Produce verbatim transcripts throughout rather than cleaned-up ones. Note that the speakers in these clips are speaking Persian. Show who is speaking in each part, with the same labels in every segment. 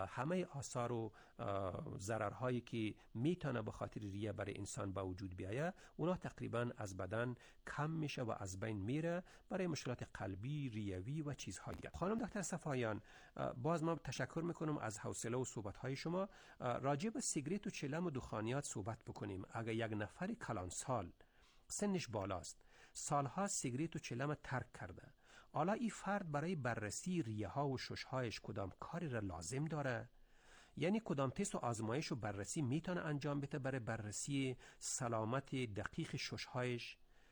Speaker 1: همه آثار و ضررهایی که میتونه به خاطر ریه برای انسان به وجود بیایه اونا تقریبا از بدن کم میشه و از بین میره برای مشکلات قلبی، ریوی و چیزهای دیگه. خانم دکتر صفایان، باز ما تشکر میکنم از حوصله و صحبت‌های شما. راجع به سیگریت و چلم و دخانیات صحبت بکنیم. اگر یک نفر کلان سال سنش بالاست، سالها سیگریت و چلم ترک کرده، حالا این فرد برای بررسی ریه ها و ششهایش کدام کاری را لازم داره؟ یعنی کدام تست و آزمایش و بررسی میتونه انجام بده برای بررسی سلامت دقیق ششهایش؟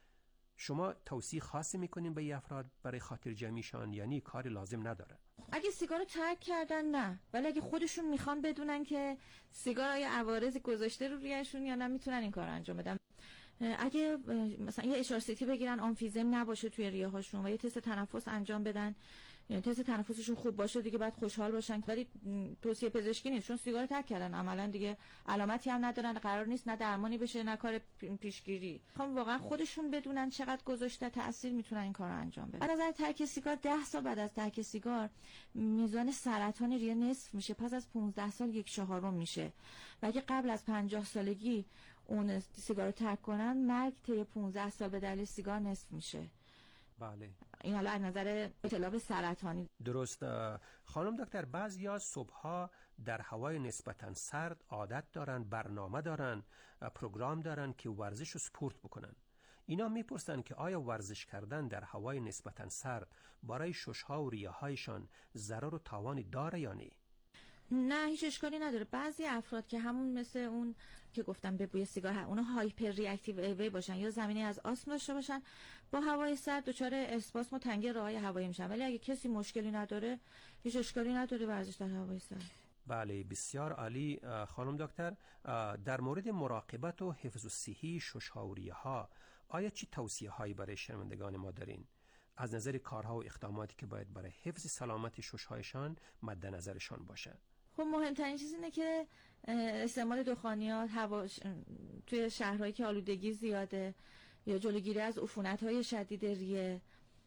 Speaker 1: شما توصیه خاصی میکنین به این افراد برای خاطر جمعیشان، یعنی کاری لازم نداره؟
Speaker 2: اگه سیگار رو ترک کردن نه، ولی اگه خودشون میخوان بدونن که سیگار آیا عوارضی گذاشته رو ریهشون یا نه میتونن این کار انجام بدن. اگه مثلا یه اچ ار سی تی بگیرن آمفیزم نباشه توی ریه هاشون و یه تست تنفس انجام بدن، یعنی تست تنفسشون خوب باشه دیگه بعد خوشحال باشن. ولی توصیه پزشکی نیست، چون سیگار ترک کردن عملا دیگه علامتی هم ندارن، قرار نیست نه درمانی بشه نه کار پیشگیری. میخوام واقعا خودشون بدونن چقدر گذاشته تاثیر میتونن این کارو انجام بدن. از نظر ترک سیگار ده سال بعد از ترک سیگار میزان سرطان ریه نصف میشه، پس از پانزده سال یک چهارم میشه. و اگه قبل از پنجاه سالگی اون سیگار رو ترک کنن، مرگ طی پانزده سال به دلیل سیگار نصف میشه.
Speaker 1: بله.
Speaker 2: این حالا از نظر اطلاق سرطانی.
Speaker 1: درست. خانم دکتر، بعضیا صبحها در هوای نسبتاً سرد عادت دارن، برنامه دارن، پروگرام دارن که ورزش و سپورت بکنن. اینا میپرسن که آیا ورزش کردن در هوای نسبتاً سرد برای ششها و ریه هایشان ضرر و تاوانی داره یا نه؟
Speaker 2: نه، هیچ اشکالی نداره. بعضی افراد که همون مثل اون که گفتم به بوی سیگار، اونا هایپر ریاکتیو ایوی باشن یا زمینه از آسم داشته باشن، با هوای سرد دچار اسپاسم و تنگی راههای هوایی میشن. ولی اگه کسی مشکلی نداره، هیچ اشکالی نداره ورزش در هوای سرد.
Speaker 1: بله، بسیار عالی. خانم دکتر، در مورد مراقبت و حفظ و صحی ششها و ریه ها آیا چی توصیه هایی برای شنوندگان ما دارین از نظر کارها و اقداماتی که باید برای حفظ سلامت ششهایشان مد نظرشان باشه؟
Speaker 2: خب مهمترین چیز اینه که استعمال دخانیات هوا توی شهرهایی که آلودگی زیاده یا جلوگیری از عفونت‌های شدید ریه،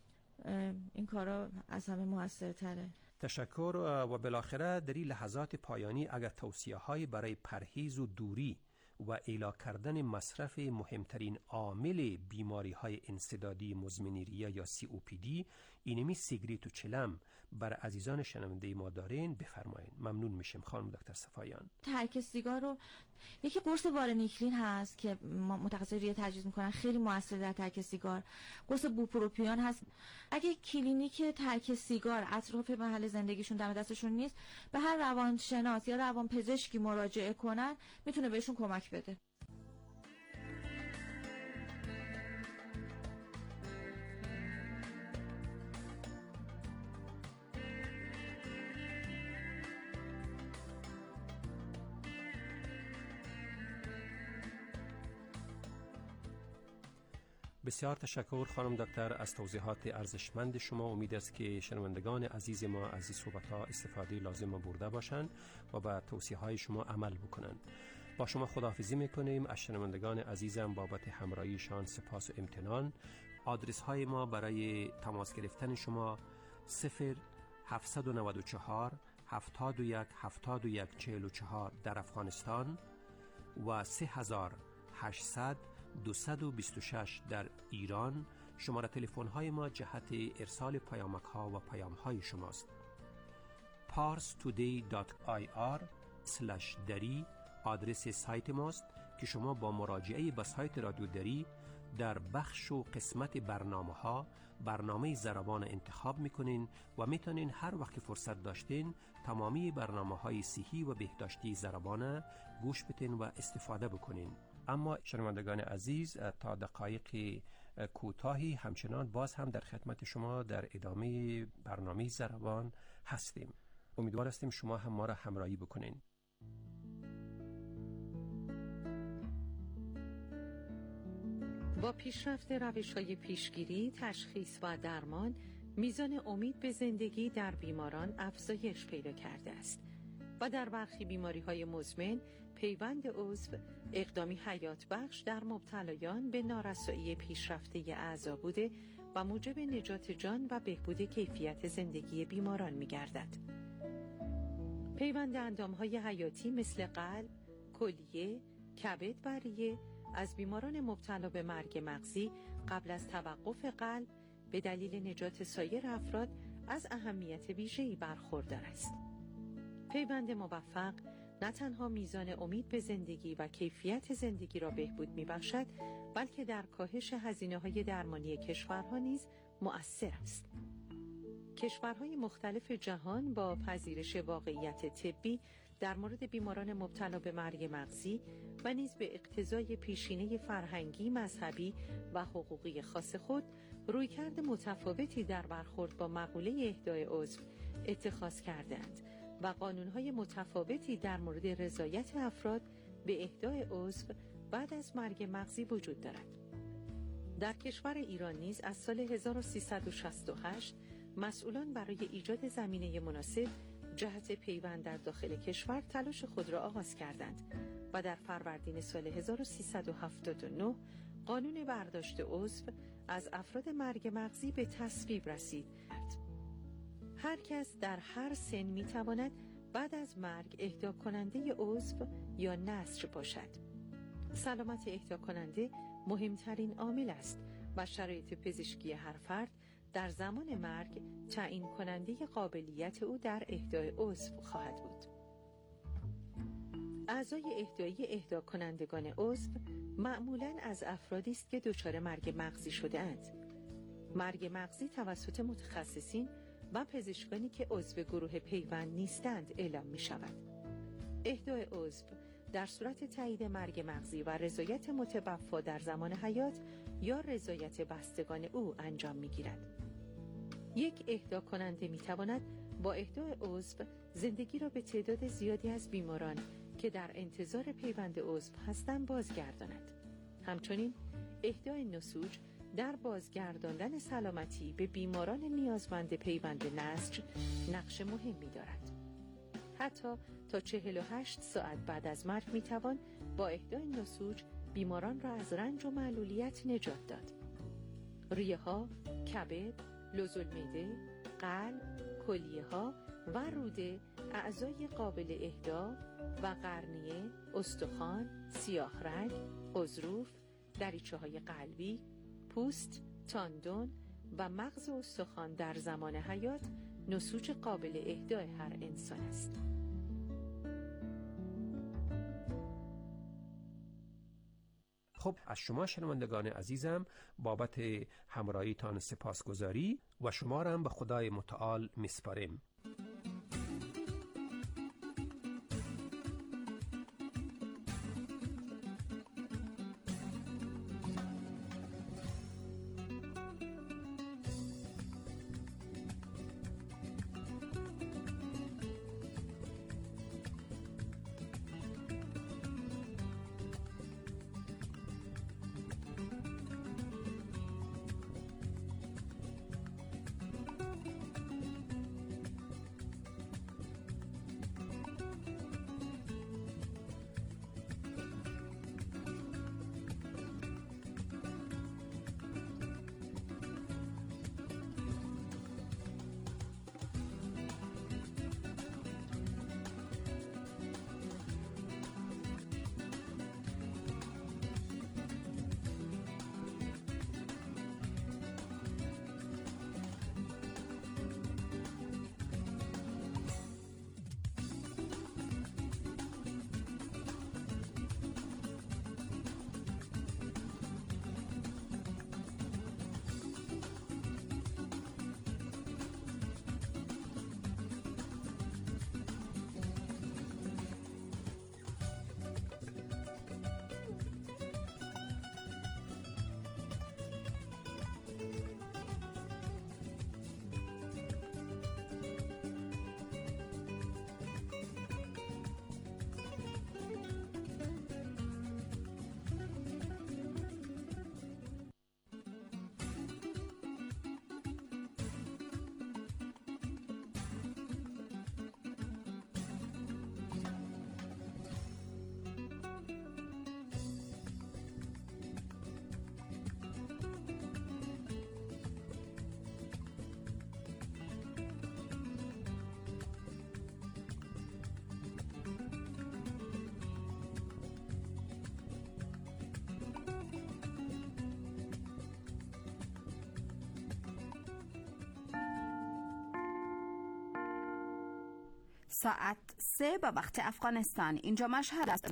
Speaker 2: این کارا از همه موثرتره.
Speaker 1: تشکر. و بالاخره در این لحظات پایانی اگر توصیه‌هایی برای پرهیز و دوری و ایلا کردن مصرف مهمترین عامل بیماری‌های انسدادی مزمن ریه یا سی او پی دی، اینمی سیگریت و چلم، بر عزیزان شنونده ما دارین بفرمایید. ممنون میشم خانم دکتر صفایان.
Speaker 2: ترک سیگار رو یکی قرص وارنیکلین هست که متخصص ریه تجویز میکنن، خیلی موثر در ترک سیگار. قرص بوپروپیون هست. اگه کلینیک ترک سیگار اطراف محل زندگیشون دم دستشون نیست، به هر روانشناس یا روانپزشکی مراجعه کنن، میتونه بهشون کمک بده.
Speaker 1: بسیار تشکر خانم دکتر از توضیحات ارزشمند شما. امید است که شنوندگان عزیز ما از این صحبت‌ها استفاده لازم برده باشند و به توصیه‌های شما عمل بکنند. با شما خداحافظی می‌کنیم. از شنوندگان عزیزم بابت همراهیشان سپاس و امتنان. آدرس های ما برای تماس گرفتن شما صفر هفت نه چهار هفتاد و یک هفتاد و یک چهل و چهار در افغانستان و سه هزار و هشتصد دویست و بیست و شش در ایران. شماره تلفن های ما جهت ارسال پیامک ها و پیام های شماست. پارس تودی دات آی آر اسلش دری آدرس سایت ماست که شما با مراجعه به سایت رادیو دری در بخش و قسمت برنامه ها برنامه ضربان انتخاب میکنین و میتونین هر وقت فرصت داشتین تمامی برنامه های صحی و بهداشتی ضربان گوش بدین و استفاده بکنین. اما شنوندگان عزیز، تا دقایق کوتاهی همچنان باز هم در خدمت شما در ادامه برنامه ضربان هستیم. امیدوار هستیم شما هم ما را همراهی بکنین.
Speaker 3: با پیشرفت روش‌های پیشگیری، تشخیص و درمان، میزان امید به زندگی در بیماران افزایش پیدا کرده است و در برخی بیماری‌های مزمن پیوند عضو اقدامی حیات بخش در مبتلایان به نارسایی پیشرفته اعضا بوده و موجب نجات جان و بهبود کیفیت زندگی بیماران می‌گردد. پیوند اندام‌های حیاتی مثل قلب، کلیه، کبد و ریه از بیماران مبتلا به مرگ مغزی قبل از توقف قلب به دلیل نجات سایر افراد از اهمیت ویژه‌ای برخوردار است. پیوند موفق نه تنها میزان امید به زندگی و کیفیت زندگی را بهبود می‌بخشد، بلکه در کاهش هزینه‌های درمانی کشورها نیز مؤثر است. کشورهای مختلف جهان با پذیرش واقعیت طبی در مورد بیماران مبتلا به مرگ مغزی و نیز به اقتضای پیشینه فرهنگی، مذهبی و حقوقی خاص خود رویکرد متفاوتی در برخورد با مقوله اهدای عضو اتخاذ کردند و قانون‌های متفاوتی در مورد رضایت افراد به اهدای عضو بعد از مرگ مغزی وجود دارد. در کشور ایران نیز از سال هزار و سیصد و شصت و هشت مسئولان برای ایجاد زمینه مناسب جهت پیوند در داخل کشور تلاش خود را آغاز کردند و در فروردین سال هزار و سیصد و هفتاد و نه قانون برداشت عضو از افراد مرگ مغزی به تصویب رسید. هر کس در هر سن می تواند بعد از مرگ اهدا کننده عضو یا نسج باشد. سلامت اهدا کننده مهمترین عامل است و شرایط پزشکی هر فرد در زمان مرگ تعیین کننده قابلیت او در اهدای عضو خواهد بود. اعضای اهدایی اهدا کنندگان عضو معمولاً از افرادی است که دچار مرگ مغزی شده اند. مرگ مغزی توسط متخصصین و پزشکانی که عضو گروه پیوند نیستند اعلام می شود. اهدای عضو در صورت تایید مرگ مغزی و رضایت متوفی در زمان حیات یا رضایت بستگان او انجام می گیرد. یک اهدا کننده می تواند با اهدای عضو زندگی را به تعداد زیادی از بیماران که در انتظار پیوند عضو هستند بازگرداند. همچنین اهدای نسوج در بازگرداندن سلامتی به بیماران نیازمند پیوند نسج نقش مهمی دارد. حتی تا چهل و هشت ساعت بعد از مرگ می توان با اهدای نسوج بیماران را از رنج و معلولیت نجات داد. ریه ها، کبد، لوزالمعده، قلب، کلیه ها و روده اعضای قابل اهدا و قرنیه، استخوان، سیاه رگ، غضروف، دریچه های قلبی، پوست، تاندون و مغز و استخوان در زمان حیات نسوج قابل اهدای هر انسان است.
Speaker 1: خب از شما شنوندگان عزیزم بابت همراهیتان سپاسگزاری و شما را هم به خدای متعال میسپاریم.
Speaker 4: ساعت سه به وقت افغانستان. اینجا مشهد است.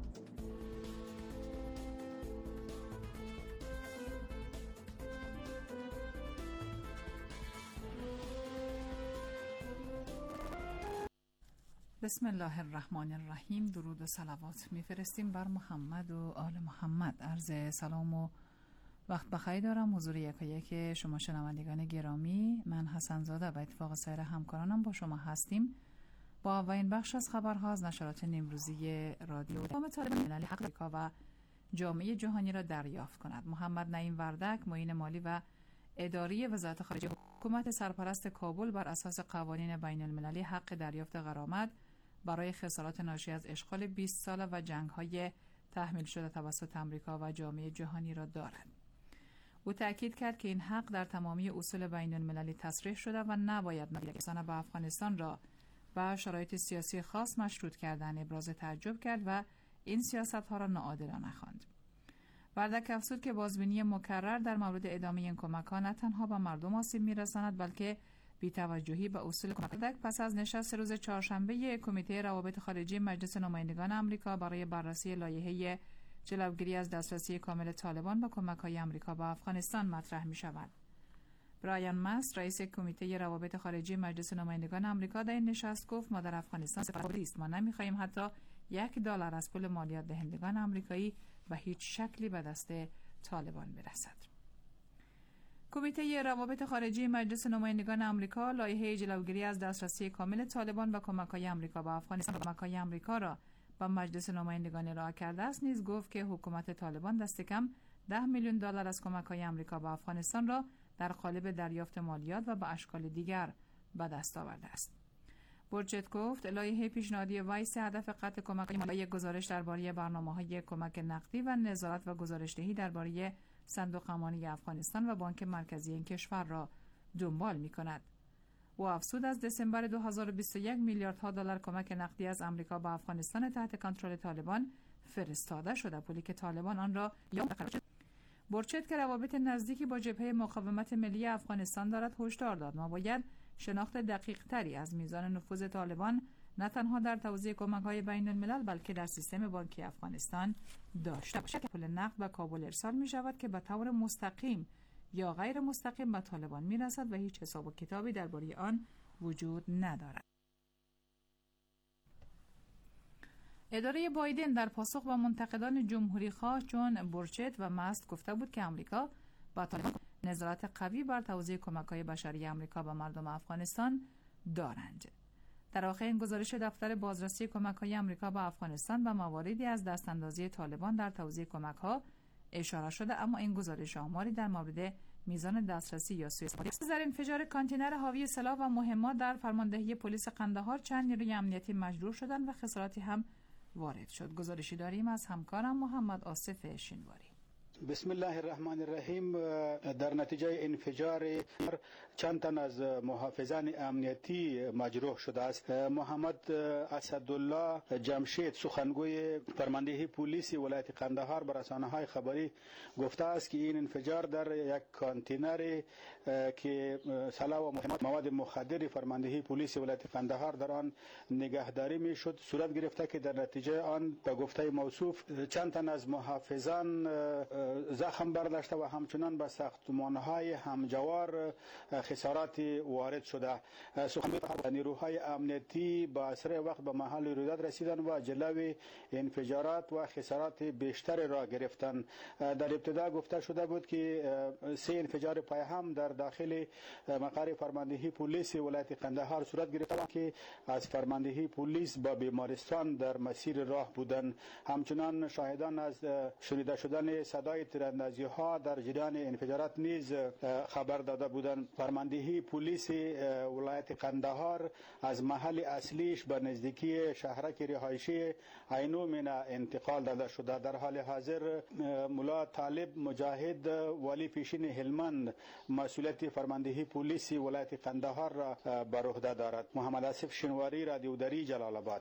Speaker 5: بسم الله الرحمن الرحیم. درود و صلوات میفرستیم بر محمد و آل محمد. عرض سلام و وقت بخیر دارم حضور یکایک شما شنوندگان گرامی. من حسن زاده به اتفاق سایر همکارانم با شما هستیم با اولین بخش از خبرها از نشرات نیمروزی رادیو. اقدام طالبان ملل حق امریکا و جامعه جهانی را دریافت کند. محمد نعیم وردک، معین مالی و اداری وزارت خارجه حکومت سرپرست کابل بر اساس قوانین بین المللی حق دریافت غرامت برای خسارات ناشی از اشغال بیست ساله و جنگ‌های تحمیل شده توسط امریکا و جامعه جهانی را دارد. او تأکید کرد که این حق در تمامی اصول بین المللی تصریح شده و نباید نگران به افغانستان را با شرایط سیاسی خاص مشروط کردن. ابراز تعجب کرد و این سیاست‌ها را ناعادلانه خواند. وردک افزود که بازبینی مکرر در مورد ادامه این کمک‌ها نه تنها به مردم آسیب می‌رساند بلکه بی‌توجهی به اصول کمک. وردک پس از نشست روز چهارشنبه کمیته روابط خارجی مجلس نمایندگان آمریکا برای بررسی لایحه جلوگیری از دسترسی کامل طالبان به کمک‌های آمریکا به افغانستان مطرح می‌شود. برایان ماست، رئیس کمیته روابط خارجی مجلس نمایندگان آمریکا در این نشست گفت ما در افغانستان سپاهی است. ما نمی‌خواهیم حتی یک دلار از پول مالیات دهندگان آمریکایی به هیچ شکلی به دست طالبان برسد. کمیته روابط خارجی مجلس نمایندگان آمریکا لایحه جلوگیری از دسترسی کامل طالبان به کمک‌های آمریکا به افغانستان کمک‌های آمریکا را به مجلس نمایندگان ارائه کرده است. نیز گفت که حکومت طالبان دست کم ده میلیون دلار از کمک‌های آمریکا به افغانستان را در قالب دریافت مالیات و به اشکال دیگر به دست آورده است. برچت گفت لایحه پیشنهادی وایس هدف قطع کمک‌های مالی گزارش درباره برنامه‌های کمک نقدی و نظارت و گزارش‌دهی درباره صندوق امانی افغانستان و بانک مرکزی این کشور را دنبال می‌کند. و افزود از دسامبر دو هزار و بیست و یک میلیاردها دلار کمک نقدی از آمریکا به افغانستان تحت کنترل طالبان فرستاده شده، پولی که طالبان آن را یا برچت که روابط نزدیکی با جبهه مقاومت ملی افغانستان دارد هشدار داد ما باید شناخت دقیق تری از میزان نفوذ طالبان نه تنها در توزیع کمک‌های بین الملل بلکه در سیستم بانکی افغانستان داشته باشد. پول نقد به کابل ارسال می شود که به طور مستقیم یا غیر مستقیم به طالبان می رسد و هیچ حساب و کتابی درباره آن وجود ندارد. اداره بایدن در پاسخ به منتقدان جمهوری خواه چون برچت و ماست گفته بود که آمریکا با طالبان نظارت قوی بر توزیع کمک‌های بشری آمریکا به مردم افغانستان دارند. در آخرین گزارش دفتر بازرسی کمک‌های آمریکا به افغانستان به مواردی از دستاندازی طالبان در توزیع کمک‌ها اشاره شده، اما این گزارش آماری در مورد میزان دسترسی یا سوء استفاده در انفجار کانتینر حاوی سلاح و مهمات در فرماندهی پلیس قندهار چند نیروی امنیتی مجروح شدند و خساراتی هم وارد شد. گزارشی داریم از همکارم محمد آصف شینواری.
Speaker 6: بسم الله الرحمن الرحیم. در نتیجه انفجار چند تن از محافظان امنیتی مجروح شده است. محمد اسدالله جمشید سخنگوی فرماندهی پلیس ولایت قندهار به رسانه‌های خبری گفته است که این انفجار در یک کانتینر که سلاح و مواد مخدر فرماندهی پلیس ولایت قندهار در آن نگهداری میشد صورت گرفته که در نتیجه آن به گفته موصوف چند تن از محافظان زخم برداشته و همچنان به ساختمان‌های همجوار خسارات وارد شده. سخنگوی نیروهای امنیتی با اسرع وقت به محل رویداد رسیدند و جلوی انفجارات و خسارات بیشتر را گرفتند. در ابتدا گفته شده بود که سه انفجار پای هم در داخل مقر فرماندهی پلیس ولایت قندهار صورت گرفته که از فرماندهی پلیس با بیمارستان در مسیر راه بودند. همچنان شاهدان از شنیده شدن صدای تیراندازی ها در جریان انفجارات نیز خبر داده بودند. فرماندهی پلیس ولایت قندهار از محل اصلیش به نزدیکی شهرک رهایشی عینو مینا انتقال داده شده. در حال حاضر مولا طالب مجاهد والی پیشین هلمند مسئولیت فرماندهی پلیس ولایت قندهار را بر عهده دارد. محمد آصف شینواری، رادیو دری، جلال آباد.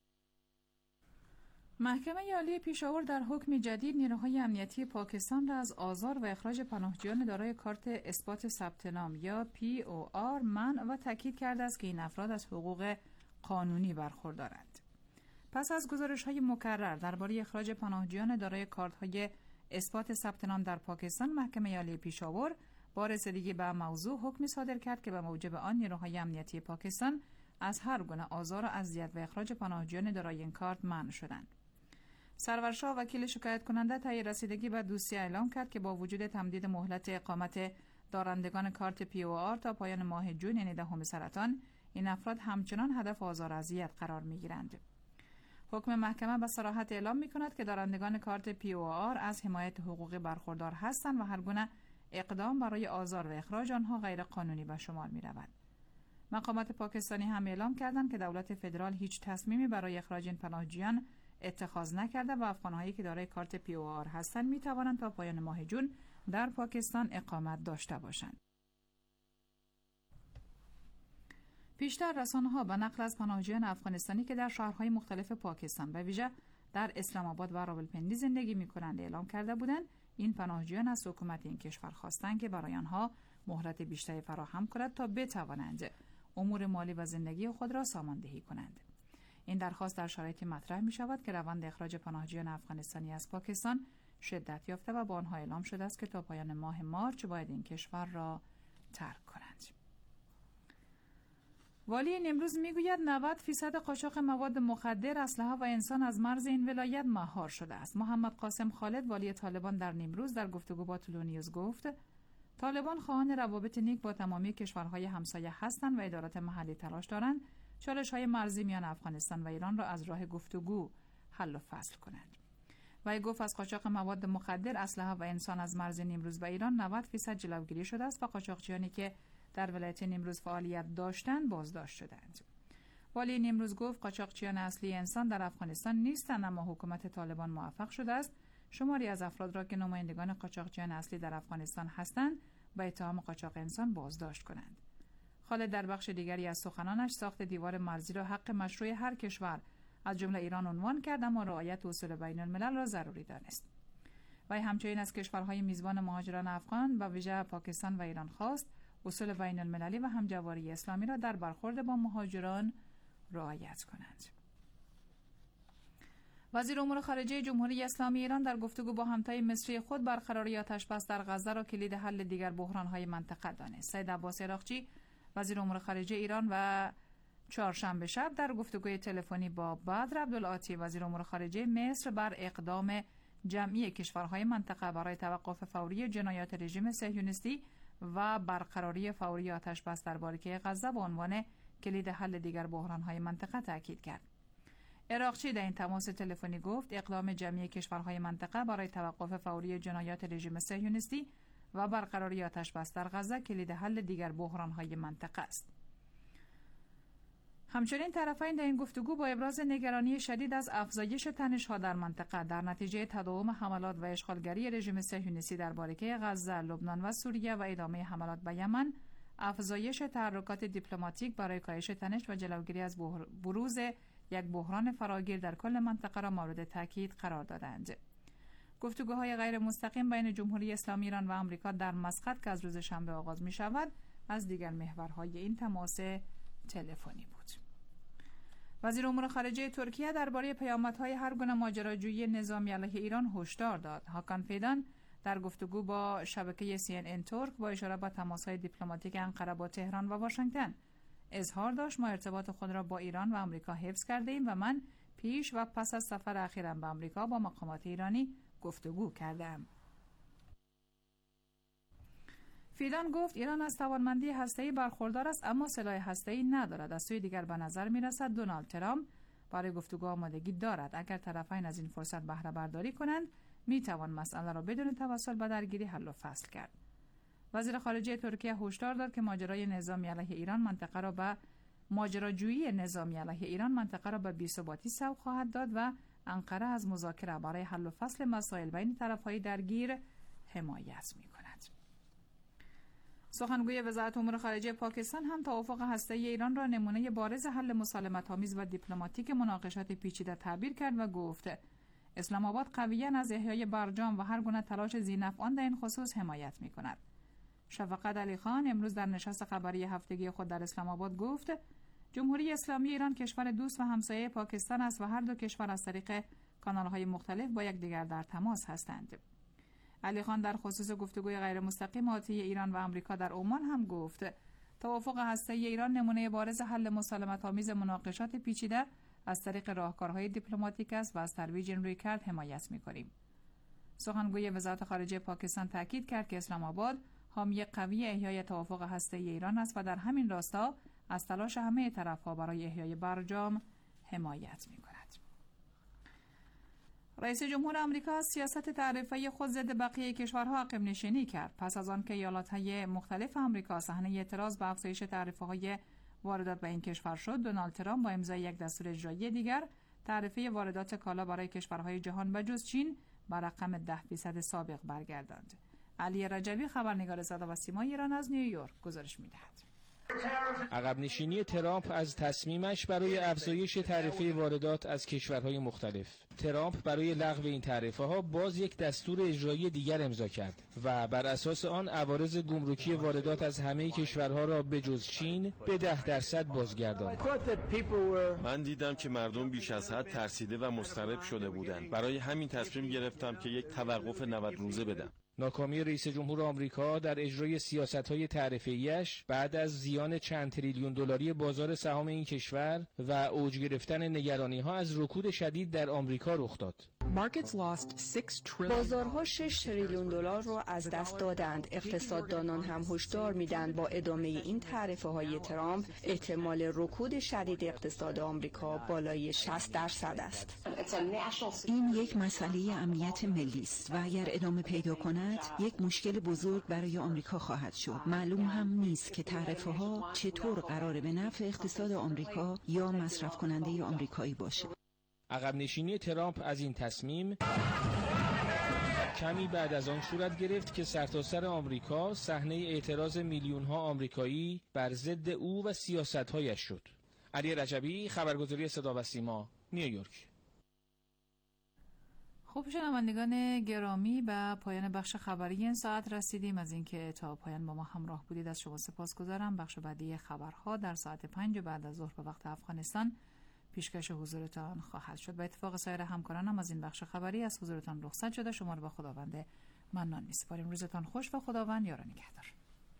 Speaker 5: محکمه عالی پیشاور در حکم جدید نیروهای امنیتی پاکستان را از آزار و اخراج پناهجویان دارای کارت اثبات ثبت نام یا پی او آر منع و تاکید کرده است که این افراد از حقوق قانونی برخوردارند. پس از گزارش‌های مکرر درباره اخراج پناهجویان دارای کارت‌های اثبات ثبت نام در پاکستان، محکمه عالی پیشاور با رسیدگی به موضوع حکمی صادر کرد که به موجب آن نیروهای امنیتی پاکستان از هر گونه آزار و اذیت و اخراج پناهجویان دارای این کارت منع شدند. سرور شاه وکیل شکایت کننده طی رسیدگی به دوسیه اعلام کرد که با وجود تمدید مهلت اقامت دارندگان کارت پی او آر تا پایان ماه جون یعنی دهم سرطان، این افراد همچنان هدف آزار و اذیت قرار می‌گیرند. حکم محکمه به صراحت اعلام می‌کند که دارندگان کارت پی او آر از حمایت حقوقی برخوردار هستند و هر گونه اقدام برای آزار و اخراج آنها غیر قانونی به شمار می‌رود. مقامات پاکستانی هم اعلام کردند که دولت فدرال هیچ تصمیمی برای اخراج این پناهجویان اتخاذ نکرده و افغان‌هایی که دارای کارت پی او آر هستند می‌توانند تا پایان ماه جون در پاکستان اقامت داشته باشند. پیشتر رسانه‌ها به نقل از پناهجویان افغانستانی که در شهرهای مختلف پاکستان به ویژه در اسلام آباد و راولپنڈی زندگی می‌کنند اعلام کرده بودند این پناهجویان از حکومت این کشور خواستند که برای آنها مهلت بیشتری فراهم کند تا بتوانند امور مالی و زندگی خود را ساماندهی کنند. این درخواست در شرایطی مطرح می شود که روند اخراج پناهجویان افغانستانی از پاکستان شدت یافته و با آنها اعلام شده است که تا پایان ماه مارچ باید این کشور را ترک کنند. والی نیمروز میگوید نود فیصد قاچاق مواد مخدر، اسلحه و انسان از مرز این ولایت مهار شده است. محمد قاسم خالد والی طالبان در نیمروز در گفتگو با طلوع نیوز گفت طالبان خواهان روابط نیک با تمامی کشورهای همسایه هستند و ادارات محلی تلاش دارند چالش‌های مرزی میان افغانستان و ایران را از راه گفتگو حل و فصل کنند. وی گفت از قاچاق مواد مخدر، اسلحه و انسان از مرز نیمروز و ایران نود فیصد جلوگیری شده است و قاچاقچیانی که در ولایت نیمروز فعالیت داشتند بازداشت شدند. والی نیمروز گفت قاچاقچیان اصلی انسان در افغانستان نیستند، اما حکومت طالبان موفق شده است شماری از افراد را که نمایندگان قاچاقچیان اصلی در افغانستان هستند به اتهام قاچاق انسان بازداشت کنند. خالد در بخش دیگری از سخنانش ساخت دیوار مرزی را حق مشروع هر کشور از جمله ایران عنوان کرد، اما رعایت اصول بین الملل را ضروری دانست. وی همچنین از کشورهای میزبان مهاجران افغان و ویژه پاکستان و ایران خواست اصول بین المللی و همجواری اسلامی را در برخورد با مهاجران رعایت کنند. وزیر امور خارجه جمهوری اسلامی ایران در گفتگو با همتای مصری خود برقراری آتش‌بس در غزه را کلید حل دیگر بحران‌های منطقه دانست. سید عباس عراقچی وزیر امور خارجه ایران و چهارشنبه شب در گفتگوی تلفنی با بدر عبدالعاطی وزیر امور خارجه مصر بر اقدام جمعی کشورهای منطقه برای توقف فوری جنایات رژیم صهیونیستی و برقراری فوری آتش‌بس در باریکه غزه به عنوان کلید حل دیگر بحران‌های منطقه تاکید کرد. عراقچی در این تماس تلفنی گفت اقدام جمعی کشورهای منطقه برای توقف فوری جنایات رژیم صهیونیستی و برقراری آتش‌بس در غزه کلید حل دیگر بحران‌های منطقه است. همچنین طرفین در این گفتگو با ابراز نگرانی شدید از افزایش تنش‌ها در منطقه در نتیجه تداوم حملات و اشغالگری رژیم صهیونیستی در باریکه غزه، لبنان و سوریه و ادامه حملات به یمن، افزایش تحرکات دیپلماتیک برای کاهش تنش و جلوگیری از بروز یک بحران فراگیر در کل منطقه را مورد تاکید قرار دادند. گفتگوهای غیر مستقیم بین جمهوری اسلامی ایران و آمریکا در مسقط که از روز شنبه آغاز می شود از دیگر محورهای این تماس تلفنی بود. وزیر امور خارجه ترکیه درباره پیامدهای هر گونه ماجراجویی نظامی علیه ایران هشدار داد. هاکان فیدان در گفتگو با شبکه سی ان ان ترک با اشاره به تماس‌های دیپلماتیک انقره با تهران و واشنگتن اظهار داشت ما ارتباط خود را با ایران و آمریکا حفظ کرده ایم و من پیش و پس از سفر اخیرم به آمریکا با مقامات ایرانی گفتگو کردم. فیدان گفت ایران از توانمندی هسته‌ای برخوردار است اما سلاح هسته‌ای ندارد. از سوی دیگر به نظر می‌رسد دونالد ترامپ برای گفتگو آمادگی دارد. اگر طرفین از این فرصت بهره برداری کنند می‌توان مسئله را بدون توسل به درگیری حل و فصل کرد. وزیر خارجه ترکیه هشدار داد که ماجرای نظامی علیه ایران منطقه را به ماجراجویی نظامی علیه ایران منطقه را به بی‌ثباتی سوق خواهد داد و انقره از مذاکره برای حل و فصل مسائل بین طرف‌های درگیر حمایت می‌کند. سخنگوی وزارت امور خارجه پاکستان هم توافق هسته‌ای ایران را نمونه بارز حل مسالمت‌آمیز و دیپلماتیک مناقشات پیچیده تعبیر کرد و گفت اسلام آباد قویاً از احیای برجام و هر گونه تلاش ذی‌نفعان در این خصوص حمایت می‌کند. شفقت علی خان امروز در نشست خبری هفتگی خود در اسلام آباد گفت جمهوری اسلامی ایران کشور دوست و همسایه پاکستان است و هر دو کشور از طریق کانال‌های مختلف با یکدیگر در تماس هستند. علی خان در خصوص گفتگوی غیر مستقیم آتی ایران و آمریکا در عمان هم گفت توافق هسته‌ای ایران نمونه بارز حل مسالمت‌آمیز مناقشات پیچیده از طریق راهکارهای دیپلماتیک است و از ترویج این رویکرد حمایت می‌کنیم. سخنگوی وزارت خارجه پاکستان تاکید کرد که اسلام آباد حامی قوی احیای توافق هسته‌ای ایران است و در همین راستا از تلاش همه طرف‌ها برای احیای برجام حمایت می‌کند. رئیس جمهور آمریکا سیاست تعرفه‌ای خود ضد بقیه کشورها عقب نشینی کرد پس از آنکه ایالت‌های مختلف آمریکا صحنه اعتراض به افزایش تعرفه‌های واردات به این کشور شد. دونالد ترامپ با امضای یک دستور اجرایی دیگر تعرفه واردات کالا برای کشورهای جهان بجز چین بر رقم ده درصد سابق برگرداند. علی رجبی خبرنگار صدا و سیمای ایران از نیویورک گزارش می‌دهد.
Speaker 7: عقب نشینی ترامپ از تصمیمش برای افزایش تعرفه واردات از کشورهای مختلف. ترامپ برای لغو این تعرفه ها باز یک دستور اجرایی دیگر امضا کرد و بر اساس آن عوارض گمرکی واردات از همه کشورها را به جز چین به ده درصد بازگرداند.
Speaker 8: من دیدم که مردم بیش از حد ترسیده و مضطرب شده بودند. برای همین تصمیم گرفتم که یک توقف نود روزه بدم.
Speaker 7: ناکامی رئیس جمهور آمریکا در اجرای سیاست‌های تعرفه‌ایش بعد از زیان چند تریلیون دلاری بازار سهام این کشور و اوج گرفتن نگرانی‌ها از رکود شدید در آمریکا رخ داد.
Speaker 9: بازارها شش تریلیون دلار را از دست دادند. اقتصاددانان هم هشدار میدن با ادامه این تعرفه‌های ترامپ احتمال رکود شدید اقتصاد آمریکا بالای شصت درصد است.
Speaker 10: این یک مسئله امنیت ملی است و اگر ادامه پیدا کند یک مشکل بزرگ برای آمریکا خواهد شد. معلوم هم نیست که تعرفه‌ها چطور قراره به نفع اقتصاد آمریکا یا مصرف کننده آمریکایی باشه.
Speaker 7: عقب نشینی ترامپ از این تصمیم کمی بعد از آن صورت گرفت که سرتاسر آمریکا صحنه اعتراض میلیون‌ها آمریکایی بر ضد او و سیاست‌هایش شد. علی رجبی خبرگزاری صدا و سیما نیویورک.
Speaker 5: خب شنوندگان گرامی به پایان بخش خبری این ساعت رسیدیم. از اینکه تا پایان با ما همراه بودید از شما سپاسگزارم. بخش بعدی خبرها در ساعت پنج بعد از ظهر به وقت افغانستان پیشکش حضورتان خواهد شد. به اتفاق سایر همکارانم از این بخش خبری از حضورتان رخصت شده. شما رو به خداوند منان می‌سپاریم. روزتان خوش و خداوند یار و نگهدار.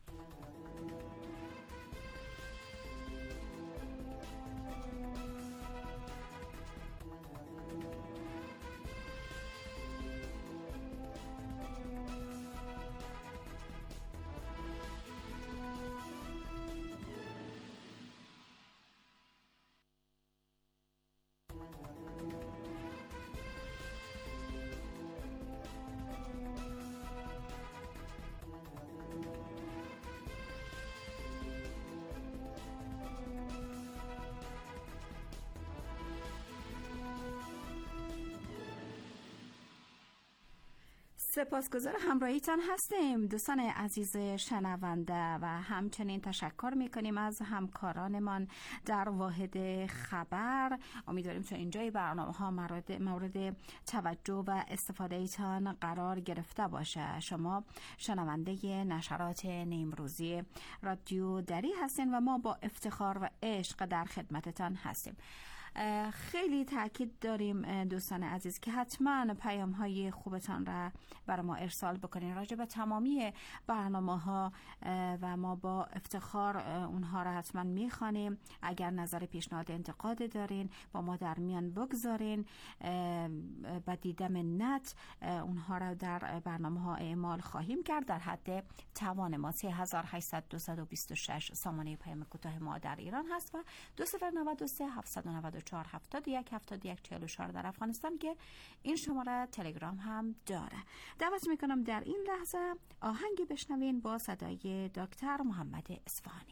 Speaker 4: سپاسگزار همراهیتان هستیم دوستان عزیز شنونده و همچنین تشکر میکنیم از همکارانمان در واحد خبر. امیدواریم تا اینجای برنامه ها مورد, مورد توجه و استفاده ایتان قرار گرفته باشه. شما شنونده نشرات نیمروزی رادیو دری هستین و ما با افتخار و عشق در خدمتتان هستیم. خیلی تاکید داریم دوستان عزیز که حتما پیام های خوبتان را برای ما ارسال بکنین راجع به تمامی برنامه ها و ما با افتخار اونها را حتما میخوانیم. اگر نظر پیشنهاد انتقاد دارین با ما در میان بگذارین. با دیدم نت اونها را در برنامه ها اعمال خواهیم کرد در حد توان ما. سه هزار و هشتصد و بیست و شش سامانه پیام کوتاه ما در ایران هست و دو صفر نود و سه هفتصد و نود و چهار هفتاد و یک هفتاد و یک چهل و چهار در افغانستان که این شماره تلگرام هم داره. دعوت میکنم در این لحظه آهنگی بشنوین با صدای دکتر محمد اصفهانی.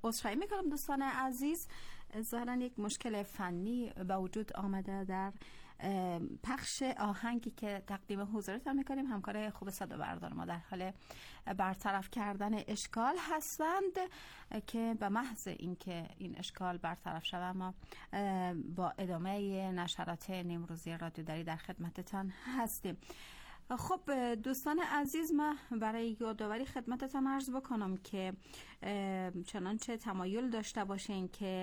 Speaker 4: عذرخواهی میکنم دوستان عزیز، ظاهرا یک مشکل فنی به وجود آمده در پخش آهنگی که تقدیم حضورتان میکنیم. همکار خوب صدا بردار ما در حال برطرف کردن اشکال هستند که به محض اینکه این اشکال برطرف شود ما با ادامه نشرات نیمروزی رادیو دری در خدمتتان هستیم. خب دوستان عزیز، من برای یادآوری خدمتتان عرض بکنم که چنانچه تمایل داشته باشین که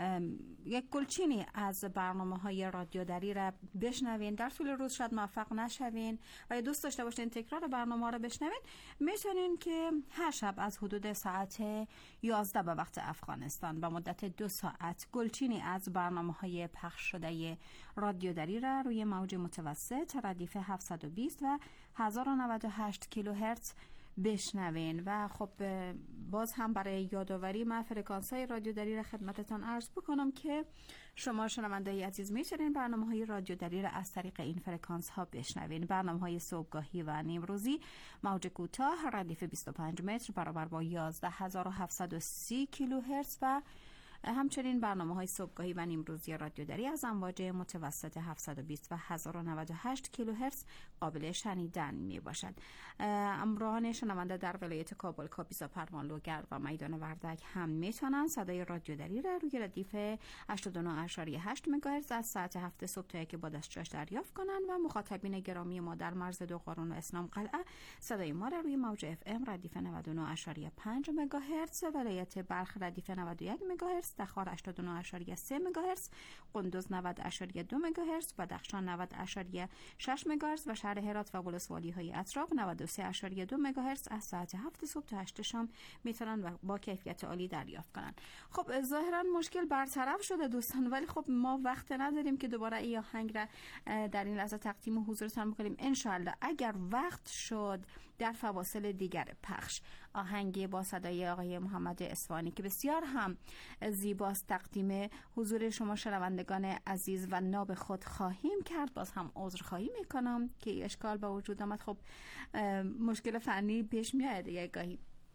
Speaker 4: یک گلچینی از برنامه‌های رادیو دری را بشنوین، در طول روز شاید موفق نشوین و یا دوست داشته باشین تکرار برنامه را بشنوین، میتونین که هر شب از حدود ساعت یازده به وقت افغانستان به مدت دو ساعت گلچینی از برنامه‌های پخش شده رادیو دری را روی موج متوسط ردیف هفتصد و بیست و هزار و نود و هشت کیلوهرتز بشنوین. و خب باز هم برای یادآوری من فرکانس های رادیو دری را خدمتتان عرض بکنم که شما شنونده عزیز میتونین برنامه های رادیو دری را از طریق این فرکانس ها بشنوین. برنامه های صبحگاهی و نیمروزی موج کوتاه ردیف بیست و پنج متر برابر با یازده هزار و هفتصد و سی کیلوهرتز و همچنین برنامه های صبحگاهی و نیمروزی رادیو دری از امواج متوسط هفتصد و بیست و هزار و نود و هشت کیلوهرتز قابل شنیدن می باشد. همراهان شنونده در ولایت کابل، کاپیسا، پروان، لوگرد و میدان وردک هم می توانند صدای رادیو دری را روی ردیف هشتاد و نه اشاری هشت مگاهرتز از ساعت هفت صبح تا یک بعد از جاش دریافت کنند و مخاطبین گرامی ما در مرز دو قرون و اسلام قلعه صدای ما را روی موج اف ام ردیف نود و نه اشاری پنج مگاهرتز، ولایت بلخ ردیف نود و یک مگاهرتز، تخار هشتاد و نه اشاری سه مگاهرتز، قندوز نود اشاری دو مگاهرتز، بدخشان نود اشاری شش مگاهرتز و شهر هرات و ولسوالی های اطراف نود و سه اشاری دو مگاهرتز از ساعت هفت صبح تا هشت شام میتونن با کیفیت عالی دریافت کنن. خب ظاهرا مشکل برطرف شده دوستان، ولی خب ما وقت نداریم که دوباره این آهنگ را در این لحظه تقدیم حضورتان بکنیم. ان شاء الله اگر وقت شد در فواصل دیگر پخش آهنگی با صدای آقای محمد اصفهانی که بسیار هم زیباست تقدیم حضور شما شنوندگان عزیز و ناب خود خواهیم کرد. باز هم عذرخواهی میکنم که اشکال به وجود آمد. خب مشکل فنی پیش میاد یک گاهی،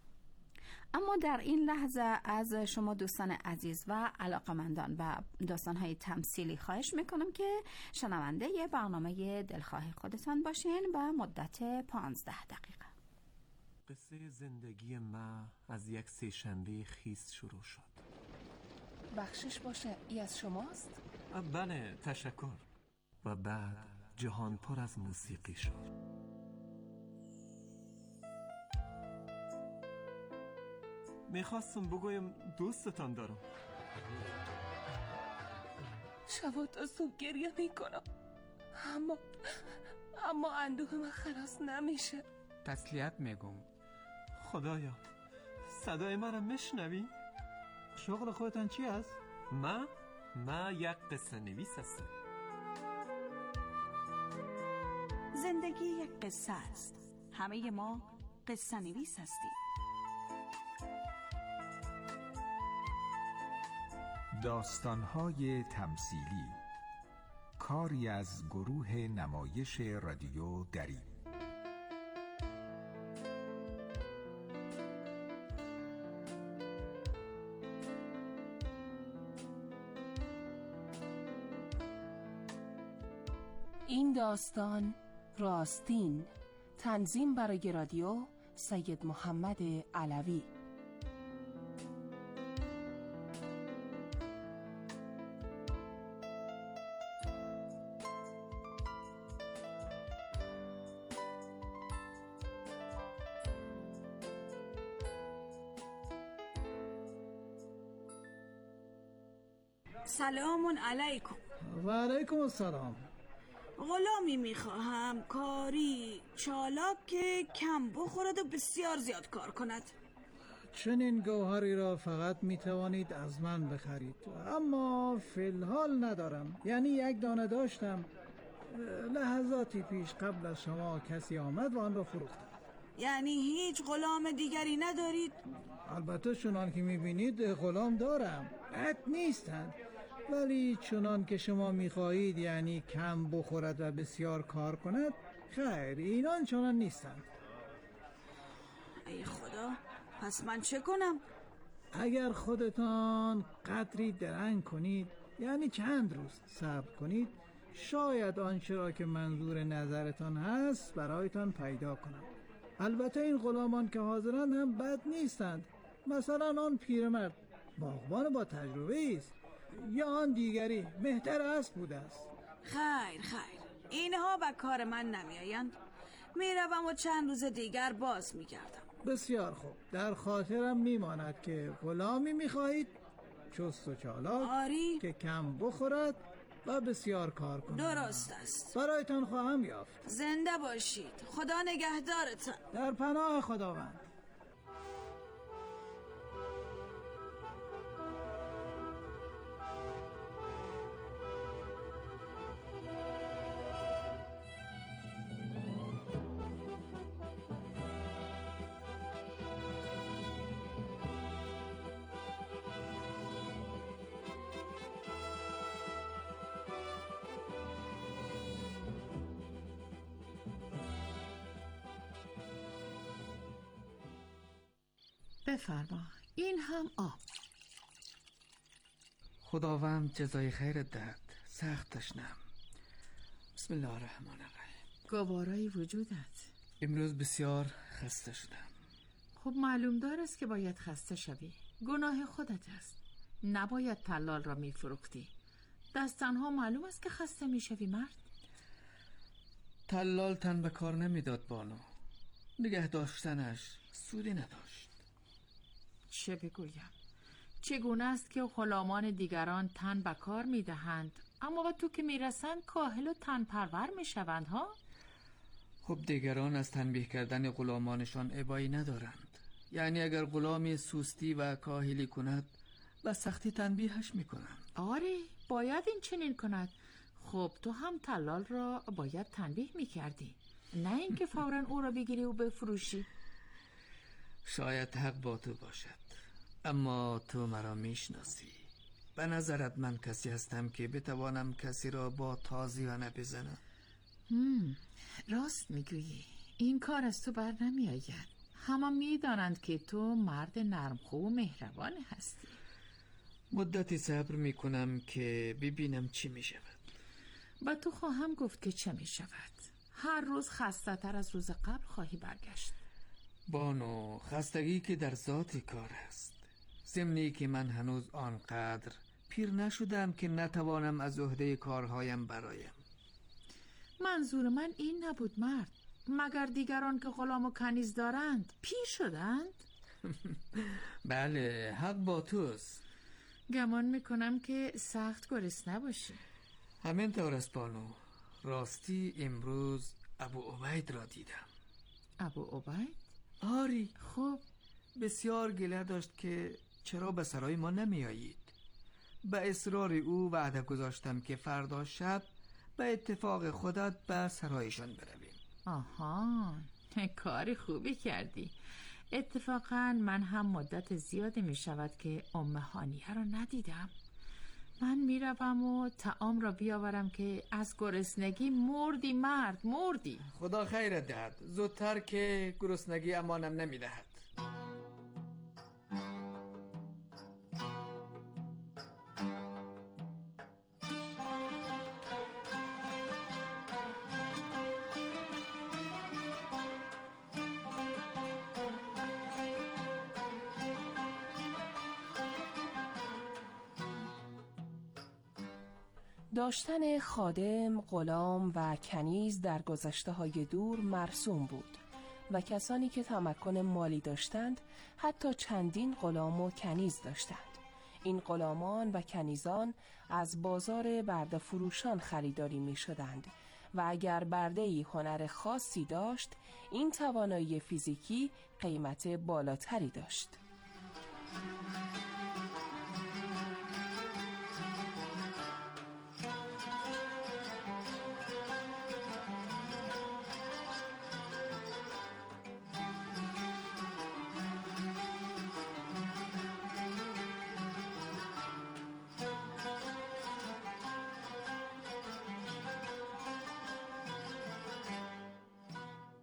Speaker 4: اما در این لحظه از شما دوستان عزیز و علاقمندان و داستان‌های تمثیلی خواهش میکنم که شنونده ی برنامه دلخواه خودتان باشین به مدت پانزده دقیقه.
Speaker 11: قصه زندگی ما از یک سه‌شنبه خیس شروع شد.
Speaker 12: بخشش باشه، ای از شماست؟
Speaker 11: بله تشکر. و بعد جهان پر از موسیقی شد. میخواستم بگویم دوستتان دارم.
Speaker 12: شب تا صبح گریه میکنم، اما اما اندوه من خلاص نمیشه.
Speaker 13: تسلیت میگم.
Speaker 11: خدایا صدای من رو میشنوی؟
Speaker 14: شغل خودتان چی است؟
Speaker 11: ما ما یک قصه نویس هستم.
Speaker 15: زندگی یک قصه است. همه ما قصه نویس هستیم.
Speaker 16: داستان‌های تمثیلی، کاری از گروه نمایش رادیو دری.
Speaker 12: این داستان راستین، تنظیم برای رادیو سید محمد علوی.
Speaker 17: سلام علیکم.
Speaker 14: و علیکم السلام.
Speaker 17: غلامی میخواهم، کاری چالاک که کم بخورد و بسیار زیاد کار کند.
Speaker 14: چنین گوهری را فقط میتوانید از من بخرید، اما فی الحال ندارم. یعنی یک دانه داشتم، لحظاتی پیش قبل از شما کسی آمد و آن را فروختم.
Speaker 17: یعنی هیچ غلام دیگری ندارید؟
Speaker 14: البته چنان که میبینید غلام دارم، بد نیستند، ولی چنان که شما میخواهید یعنی کم بخورد و بسیار کار کند، خیر اینان چنان نیستند.
Speaker 17: ای خدا، پس من چه کنم؟
Speaker 14: اگر خودتان قدری درنگ کنید، یعنی چند روز صبر کنید، شاید آنچه را که منظور نظرتان هست برایتان پیدا کنم. البته این غلامان که حاضرند هم بد نیستند. مثلا آن پیرمرد باغبان با تجربه است، یا آن دیگری مهتر اسب بوده است.
Speaker 17: خیر خیر، اینها به کار من نمیآیند. میروم و چند روز دیگر باز میگردم.
Speaker 14: بسیار خوب، در خاطرم میماند که غلامی میخواهید چست و چالاک،
Speaker 17: آری؟
Speaker 14: که کم بخورد و بسیار کار کند.
Speaker 17: درست است.
Speaker 14: برایتان خواهم یافت.
Speaker 17: زنده باشید. خدا نگهدارتان.
Speaker 14: در پناه خداوند.
Speaker 5: بفرما، این هم آب.
Speaker 13: خداوند جزای خیرت دهد، سخت تشنم. بسم الله الرحمن الرحیم.
Speaker 5: گوارای وجودت.
Speaker 13: امروز بسیار خسته شدم.
Speaker 5: خب معلوم دار است که باید خسته شوی. گناه خودت است. نباید تلال را می فروختی. دست تنها معلوم است که خسته می شوی مرد.
Speaker 13: تلال تن به کار نمیداد بانو. نگه داشتنش سودی نداشت.
Speaker 5: چه بگویم؟ چگونه است که غلامان دیگران تن به کار می دهند اما و تو که می رسند کاهل و تن پرور می شوند ها؟
Speaker 13: خب دیگران از تنبیه کردن غلامانشان ابایی ندارند. یعنی اگر غلامی سستی و کاهلی کند به سختی تنبیهش می کنند.
Speaker 5: آره، باید این چنین کند. خب تو هم تلال را باید تنبیه می کردی، نه اینکه فوراً او را بگیری و بفروشی.
Speaker 13: شاید حق با تو باشد، اما تو مرا میشناسی. به نظرت من کسی هستم که بتوانم کسی را با تازیانه بزنم؟
Speaker 5: هم. راست میگویی، این کار از تو بر نمی آید. همه میدانند که تو مرد نرمخو و مهربان هستی.
Speaker 13: مدتی صبر میکنم که ببینم چی میشود.
Speaker 5: با تو خواهم گفت که چه میشود. هر روز خسته تر از روز قبل خواهی برگشت.
Speaker 13: بانو، خستگی که در ذات کار است. ضمنی که من هنوز آنقدر پیر نشدم که نتوانم از عهده کارهایم برایم.
Speaker 5: منظور من این نبود مرد. مگر دیگران که غلام و کنیز دارند پیر شدند؟
Speaker 13: بله، حق با توست.
Speaker 5: گمان میکنم که سخت گرسنه باشی.
Speaker 13: همین طور است بانو. راستی امروز ابو عبید را دیدم.
Speaker 5: ابو عبید؟
Speaker 13: آری.
Speaker 5: خب
Speaker 13: بسیار گله داشت که چرا به سرای ما نمی آیید. به اصرار او وعده گذاشتم که فردا شب به اتفاق خودت به سرایشان برویم.
Speaker 5: آها، کاری خوبی کردی. اتفاقا من هم مدت زیادی می شود که ام هانیه را ندیدم. من می روم و طعام را بیاورم که از گرسنگی مردی مرد، مردی.
Speaker 13: خدا خیرت دهد، زودتر که گرسنگی امانم نمی دهد.
Speaker 18: داشتن خادم، غلام و کنیز در گذشته‌های دور مرسوم بود و کسانی که تمکن مالی داشتند حتی چندین غلام و کنیز داشتند. این غلامان و کنیزان از بازار برده فروشان خریداری می شدند و اگر برده‌ای هنر خاصی داشت این توانایی فیزیکی قیمت بالاتری داشت.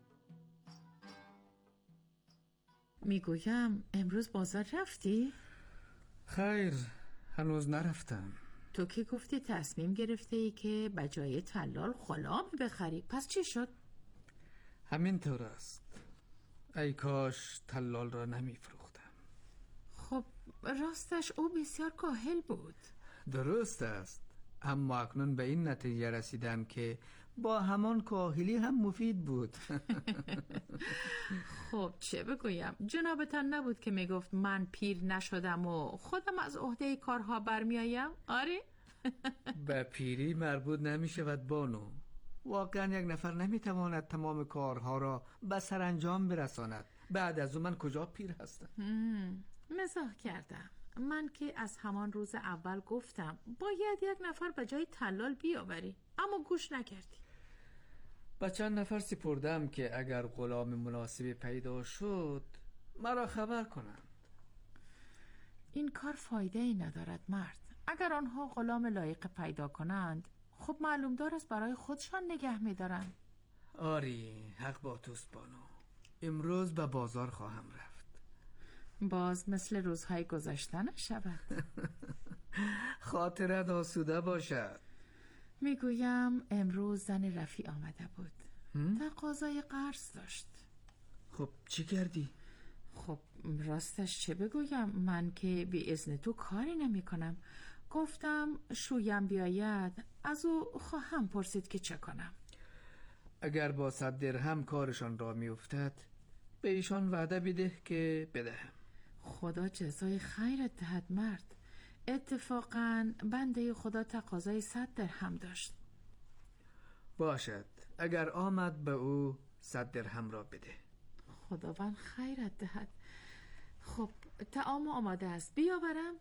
Speaker 5: میگویم امروز بازار رفتی؟
Speaker 13: خیر، هنوز نرفتم.
Speaker 5: تو که گفتی تصمیم گرفته ای که بجای تلال غلامی بخری، پس چی شد؟
Speaker 13: همین طور است. ای کاش تلال را نمی فروختم.
Speaker 5: خب راستش او بسیار کاهل بود.
Speaker 13: درست است، اما اکنون به این نتیجه رسیدم که با همان کاهلی هم مفید بود.
Speaker 5: خب چه بگویم، جنابتان نبود که میگفت من پیر نشدم و خودم از عهده کارها برمیآیم؟ آره.
Speaker 13: به پیری مربوط نمی شود بانو. واقعا یک نفر نمیتواند تمام کارها را به سرانجام برساند. بعد از اون من کجا پیر هستم؟
Speaker 5: مزاح کردم. من که از همان روز اول گفتم باید یک نفر به جای تلال بیاوری، اما گوش نکردی.
Speaker 13: با چند نفر سپردم که اگر غلام مناسبی پیدا شد مرا خبر کنند.
Speaker 5: این کار فایده ای ندارد مرد. اگر آنها غلام لایق پیدا کنند خب معلوم دار است برای خودشان نگه می‌دارند.
Speaker 13: آری، حق با توست بانو. امروز به بازار خواهم رفت.
Speaker 5: باز مثل روزهای گذشته نشود.
Speaker 13: خاطرت آسوده باشد.
Speaker 5: میگویم امروز زن رفیع آمده بود، تقاضای قرض داشت.
Speaker 13: خب چی کردی؟
Speaker 5: خب راستش چه بگویم، من که بی اذن تو کاری نمی کنم. گفتم شویم بیاید از او خواهم پرسید که چه کنم.
Speaker 13: اگر با صد درهم کارشان را می افتد به ایشان وعده بده که بدهم.
Speaker 5: خدا جزای خیرت دهد مرد. اتفاقاً بنده خدا تقاضای صد درهم داشت.
Speaker 13: باشد، اگر آمد به او صد درهم را بده.
Speaker 5: خداوند خیرت دهد. خب طعام آماده است، بیاورم؟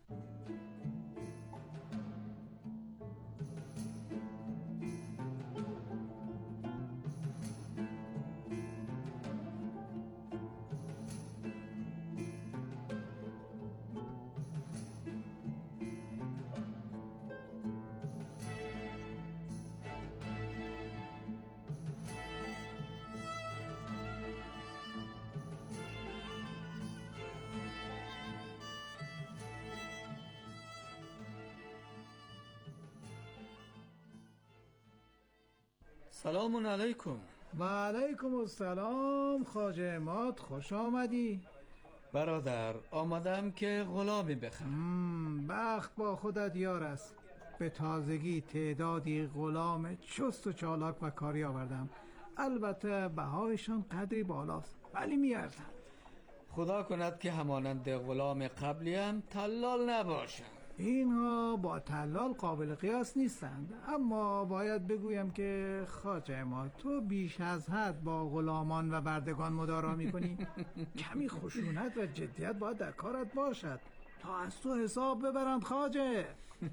Speaker 13: سلام علیکم.
Speaker 14: و علیکم السلام خواجه عماد، خوش آمدی.
Speaker 13: برادر، آمدم که غلامی بخرم.
Speaker 14: بخت با خودت یار است. به تازگی تعدادی غلام چست و چالاک و کاری آوردم. البته بهایشان قدری بالاست، ولی میارزم.
Speaker 13: خدا کند که همانند غلام قبلی هم تلال نباشند.
Speaker 14: اینها با تلال قابل قیاس نیستند، اما باید بگویم که خواجه عماد تو بیش از حد با غلامان و بردگان مدارا میکنی. کمی خشونت و جدیت باید در کارت باشد تا از تو حساب ببرند خواجه.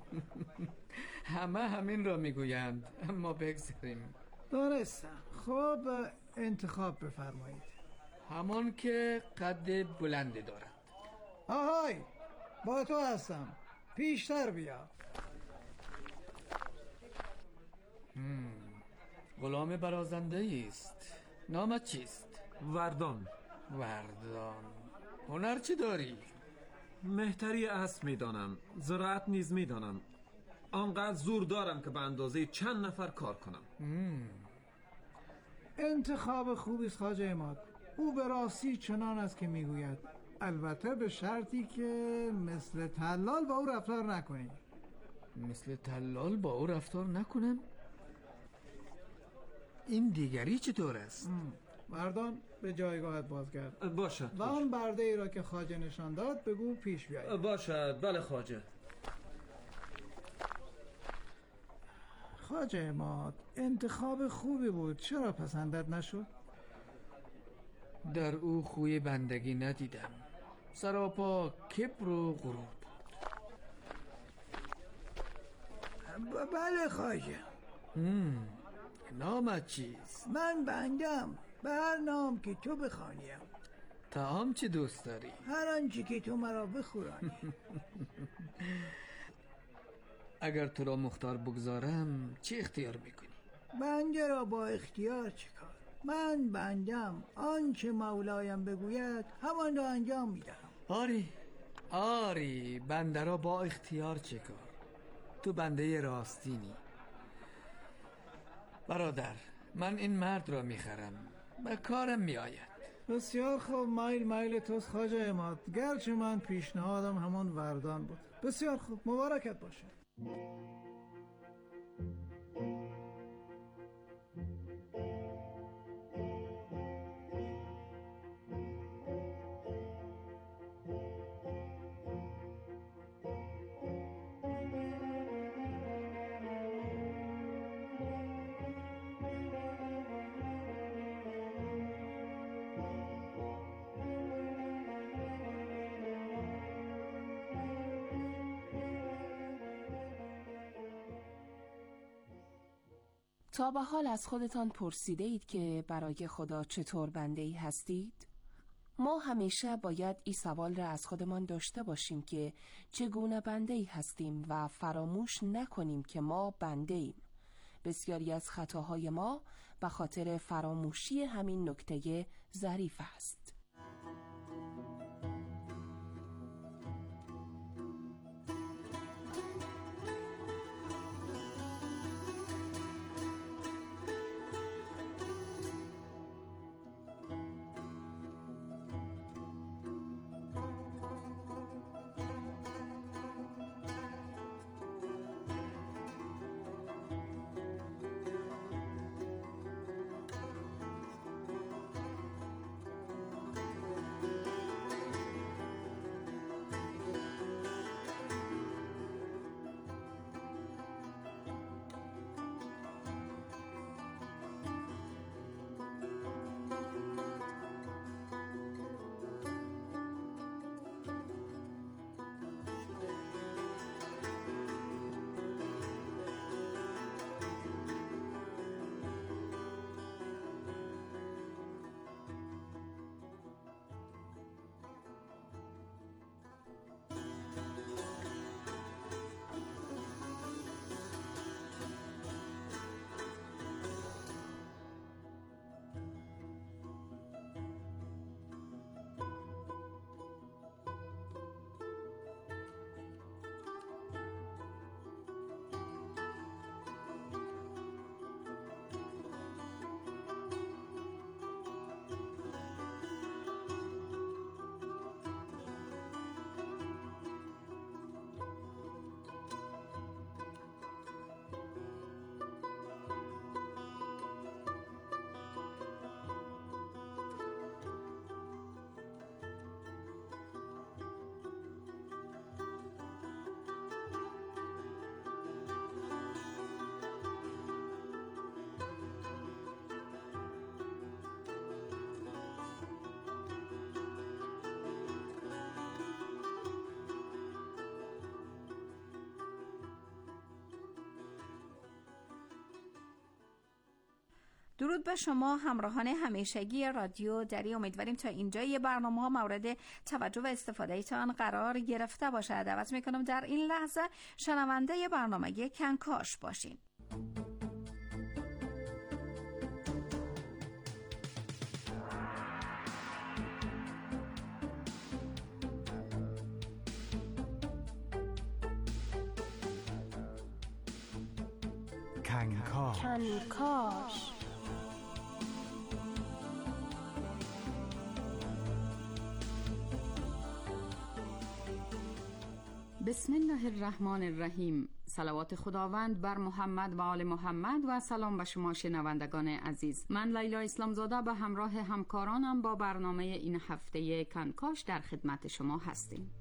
Speaker 13: همه همین را میگویند، اما بگذاریم.
Speaker 14: دانستم. خب انتخاب بفرمایید.
Speaker 13: همان که قد بلندی دارد.
Speaker 14: آهای، با تو هستم، پیشتر بیا.
Speaker 13: غلام برازنده است. نامت چیست؟
Speaker 19: وردان.
Speaker 13: وردان. هنر چی داری؟
Speaker 19: مهتری اسب میدانم، زراعت نیز میدانم. آنقدر زور دارم که به اندازه چند نفر کار کنم.
Speaker 14: انتخاب خوبی است خواجه عماد. او به راستی چنان است که میگوید، البته به شرطی که مثل تلال با او رفتار نکنی.
Speaker 13: مثل تلال با او رفتار نکنم؟ این دیگری چطور است؟
Speaker 14: مردان به جایگاهت بازگرد.
Speaker 19: باشد.
Speaker 14: و آن برده ای را که خواجه نشان داد بگو پیش بیاید.
Speaker 19: باشد. بله خواجه.
Speaker 14: خواجه عماد، انتخاب خوبی بود، چرا پسندت نشد؟
Speaker 13: در او خوی بندگی ندیدم. سراپا کبر و غرور بود.
Speaker 14: بله خواجه.
Speaker 13: نامت چیست؟
Speaker 14: من بندم، به هر نام که تو بخوانیم.
Speaker 13: طعام چی دوست داری؟
Speaker 14: هر آنچه که تو مرا بخورانی.
Speaker 13: اگر تو را مختار بگذارم چی اختیار میکنی؟
Speaker 14: بنده را با اختیار چه کار؟ من بندم، آنچه مولایم بگوید همان را انجام میدهم.
Speaker 13: آری، آری بنده را با اختیار چه کار؟ تو بنده راستینی. برادر، من این مرد را میخرم، به کارم میآید.
Speaker 14: بسیار خوب، مایل مایل توست خواجه عماد، گرچه من پیشنهادم همان وردان بود. بسیار خوب، مبارکت باشه.
Speaker 18: تا به حال از خودتان پرسیده اید که برای خدا چطور بنده‌ای هستید؟ ما همیشه باید این سوال را از خودمان داشته باشیم که چگونه بنده‌ای هستیم و فراموش نکنیم که ما بنده‌ایم. بسیاری از خطاهای ما به خاطر فراموشی همین نکته ظریف است.
Speaker 4: درود به شما همراهان همیشگی رادیو دری. امیدواریم تا اینجای برنامه ها مورد توجه و استفاده ایتان قرار گرفته باشه. دعوت میکنم در این لحظه شنونده برنامه کنکاش باشین.
Speaker 16: کنکاش
Speaker 18: کنکاش
Speaker 20: بسم الله الرحمن الرحیم. صلوات خداوند بر محمد و آل محمد و سلام به شما شنوندگان عزیز. من لیلا اسلامزاده به همراه همکارانم با برنامه این هفته کنکاش در خدمت شما هستیم.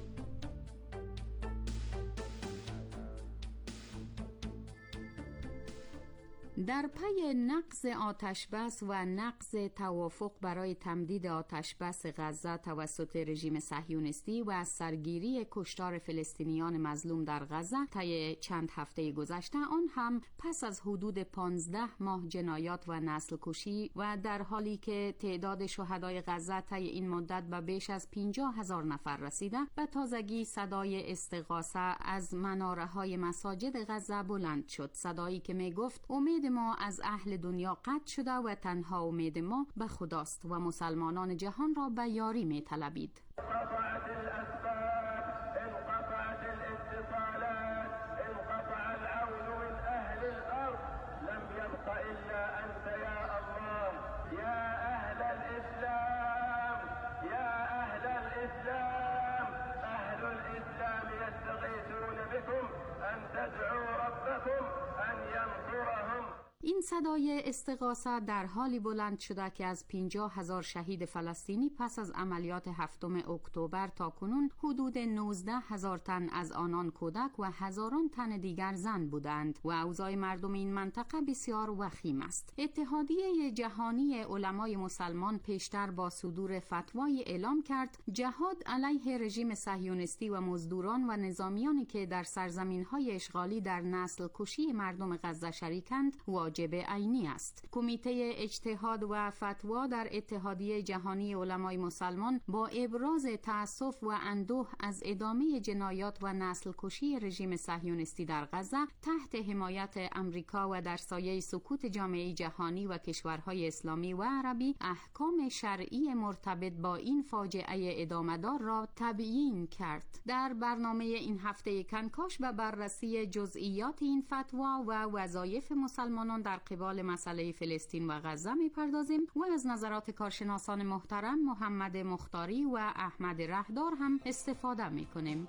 Speaker 20: در پی نقض آتشبس و نقض توافق برای تمدید آتشبس غزه توسط رژیم صهیونیستی و از سرگیری کشتار فلسطینیان مظلوم در غزه طی چند هفته گذشته، آن هم پس از حدود پانزده ماه جنایات و نسل کشی و در حالی که تعداد شهدای غزه طی این مدت به بیش از پنجاه هزار نفر رسیده، به تازگی صدای استغاثه از مناره های مساجد غزه بلند شد. صدایی که می گفت امید ما از اهل دنیا قطع شده و تنها امید ما به خداست و مسلمانان جهان را به یاری می طلبید. این صدای استغاثه در حالی بلند شده که از پنجاه هزار شهید فلسطینی پس از عملیات هفتم اکتبر تا کنون حدود نوزده هزار تن از آنان کودک و هزاران تن دیگر زن بودند و اوضاع مردم این منطقه بسیار وخیم است. اتحادیه جهانی علمای مسلمان پیشتر با صدور فتوای اعلام کرد جهاد علیه رژیم صهیونیستی و مزدوران و نظامیانی که در سرزمین‌های اشغالی در نسل کشی مردم غزه شریکند واجب عینی است. کمیته اجتهاد و فتوا در اتحادیه جهانی علمای مسلمان با ابراز تأسف و اندوه از ادامه جنایات و نسل کشی رژیم صهیونیستی در غزه تحت حمایت امریکا و در سایه سکوت جامعه جهانی و کشورهای اسلامی و عربی احکام شرعی مرتبط با این فاجعه ادامه‌دار را تبیین کرد. در برنامه این هفته کنکاش و بررسی جزئیات این فتوا و وظایف مسلمانان در قبال مسئله فلسطین و غزه می‌پردازیم و از نظرات کارشناسان محترم محمد مختاری و احمد رهدار هم استفاده می‌کنیم.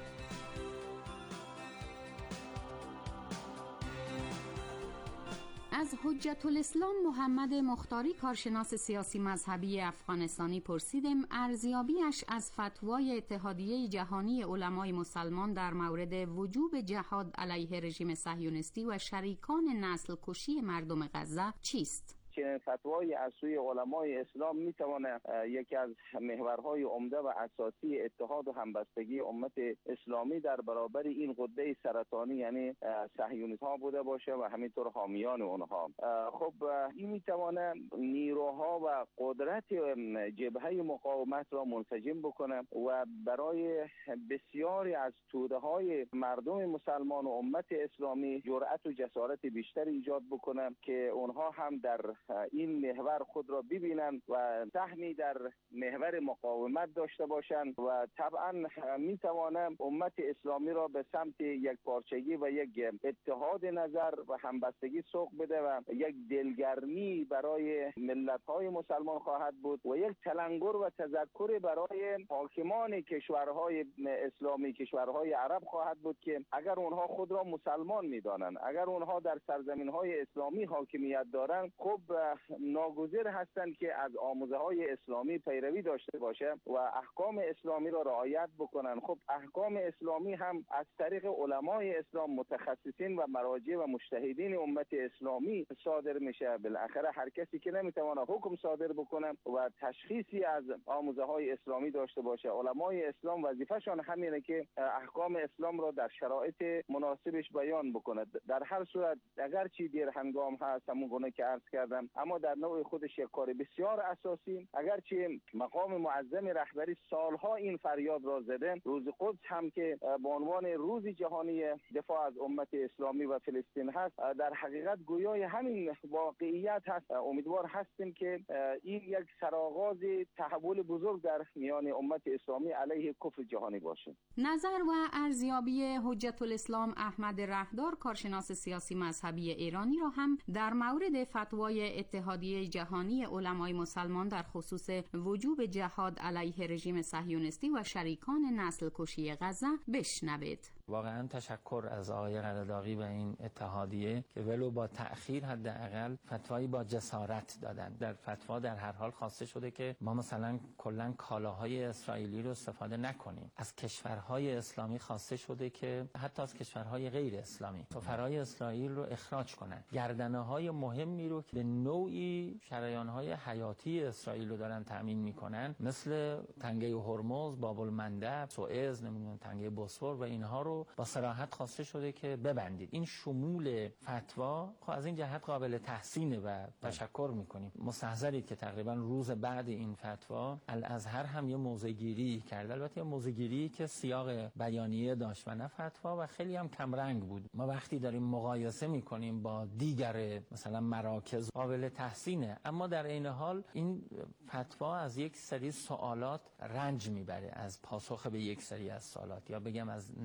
Speaker 20: از حجت الاسلام محمد مختاری کارشناس سیاسی مذهبی افغانستانی پرسیدیم ارزیابیش از فتوای اتحادیه جهانی علمای مسلمان در مورد وجوب جهاد علیه رژیم صهیونیستی و شریکان نسل کشی مردم غزه چیست؟
Speaker 21: چنین فتوای از سوی علمای اسلام میتواند یکی از محورهای عمده و اساسی اتحاد و همبستگی امت اسلامی در برابر این غده سرطانی یعنی صهیونیست ها بوده باشه و همینطور حامیان اونها. خب این میتواند نیروها و قدرت جبهه مقاومت را منسجم بکنه و برای بسیاری از توده های مردم مسلمان و امت اسلامی جرأت و جسارت بیشتر ایجاد بکنه که اونها هم در این محور خود را ببینند و سهمی در محور مقاومت داشته باشند و طبعا میتوانند امت اسلامی را به سمت یک پارچگی و یک اتحاد نظر و همبستگی سوق بده و یک دلگرمی برای ملت‌های مسلمان خواهد بود و یک تلنگر و تذکر برای حاکمان کشورهای اسلامی کشورهای عرب خواهد بود که اگر اونها خود را مسلمان می‌دانند، اگر اونها در سرزمین‌های اسلامی حاکمیت دارند، خب ناگزیر هستند که از آموزه‌های اسلامی پیروی داشته باشه و احکام اسلامی را رعایت بکنن. خب احکام اسلامی هم از طریق علمای اسلام متخصصین و مراجع و مجتهدین امت اسلامی صادر میشه. بالاخره هر کسی که نمیتونه حکم صادر بکنه و تشخیصی از آموزه‌های اسلامی داشته باشه، علمای اسلام وظیفه‌شان همینه که احکام اسلام را در شرایط مناسبش بیان بکنه. در هر صورت اگر چی دیر هنگام هست همون گونه که عرض کردم، اما در نوع خودش یک کار بسیار اساسی، اگرچه مقام معظم رهبری سالها این فریاد را زده، روز قدس هم که به عنوان روز جهانی دفاع از امت اسلامی و فلسطین هست، در حقیقت گویای همین واقعیت هست. امیدوار هستیم که این یک سرآغاز تحول بزرگ در میان امت اسلامی علیه کفر جهانی باشه.
Speaker 20: نظر و ارزیابی حجت الاسلام احمد رهدار کارشناس سیاسی مذهبی ایرانی را هم در مورد فتوای اتحادیه جهانی علمای مسلمان در خصوص وجوب جهاد علیه رژیم صهیونیستی و شریکان نسل کشی غزه بشنوید.
Speaker 22: واقعا تشکر از آقای قراداغی و این اتحادیه که ولو با تأخیر حداقل فتوایی با جسارت دادن. در فتوا در هر حال خواسته شده که ما مثلا کلا کالاهای اسرائیلی رو استفاده نکنیم. از کشورهای اسلامی خواسته شده که حتی از کشورهای غیر اسلامی سفرهای اسرائیل رو اخراج کنن. گردنه‌های مهمی رو که به نوعی شریان‌های حیاتی اسرائیل رو دارن تامین میکنن، مثل تنگه هرمز، باب المندب، سوئز، نمیدونم تنگه بوسفور و اینها رو با صراحت خواسته شده که ببندید. این شمول فتوا خب از این جهت قابل تحسینه و تشکر میکنیم. مستحضرید که تقریبا روز بعد این فتوا الازهر هم یه موضع‌گیری کرد، البته یه موضع‌گیری که سیاق بیانیه داشت و نه فتوا و خیلی هم کم رنگ بود. ما وقتی داریم مقایسه میکنیم با دیگر مثلا مراکز قابل تحسینه، اما در عین حال این فتوا از یک سری سوالات رنج میبره، از پاسخ به یک سری از سوالات یا بگم از نقص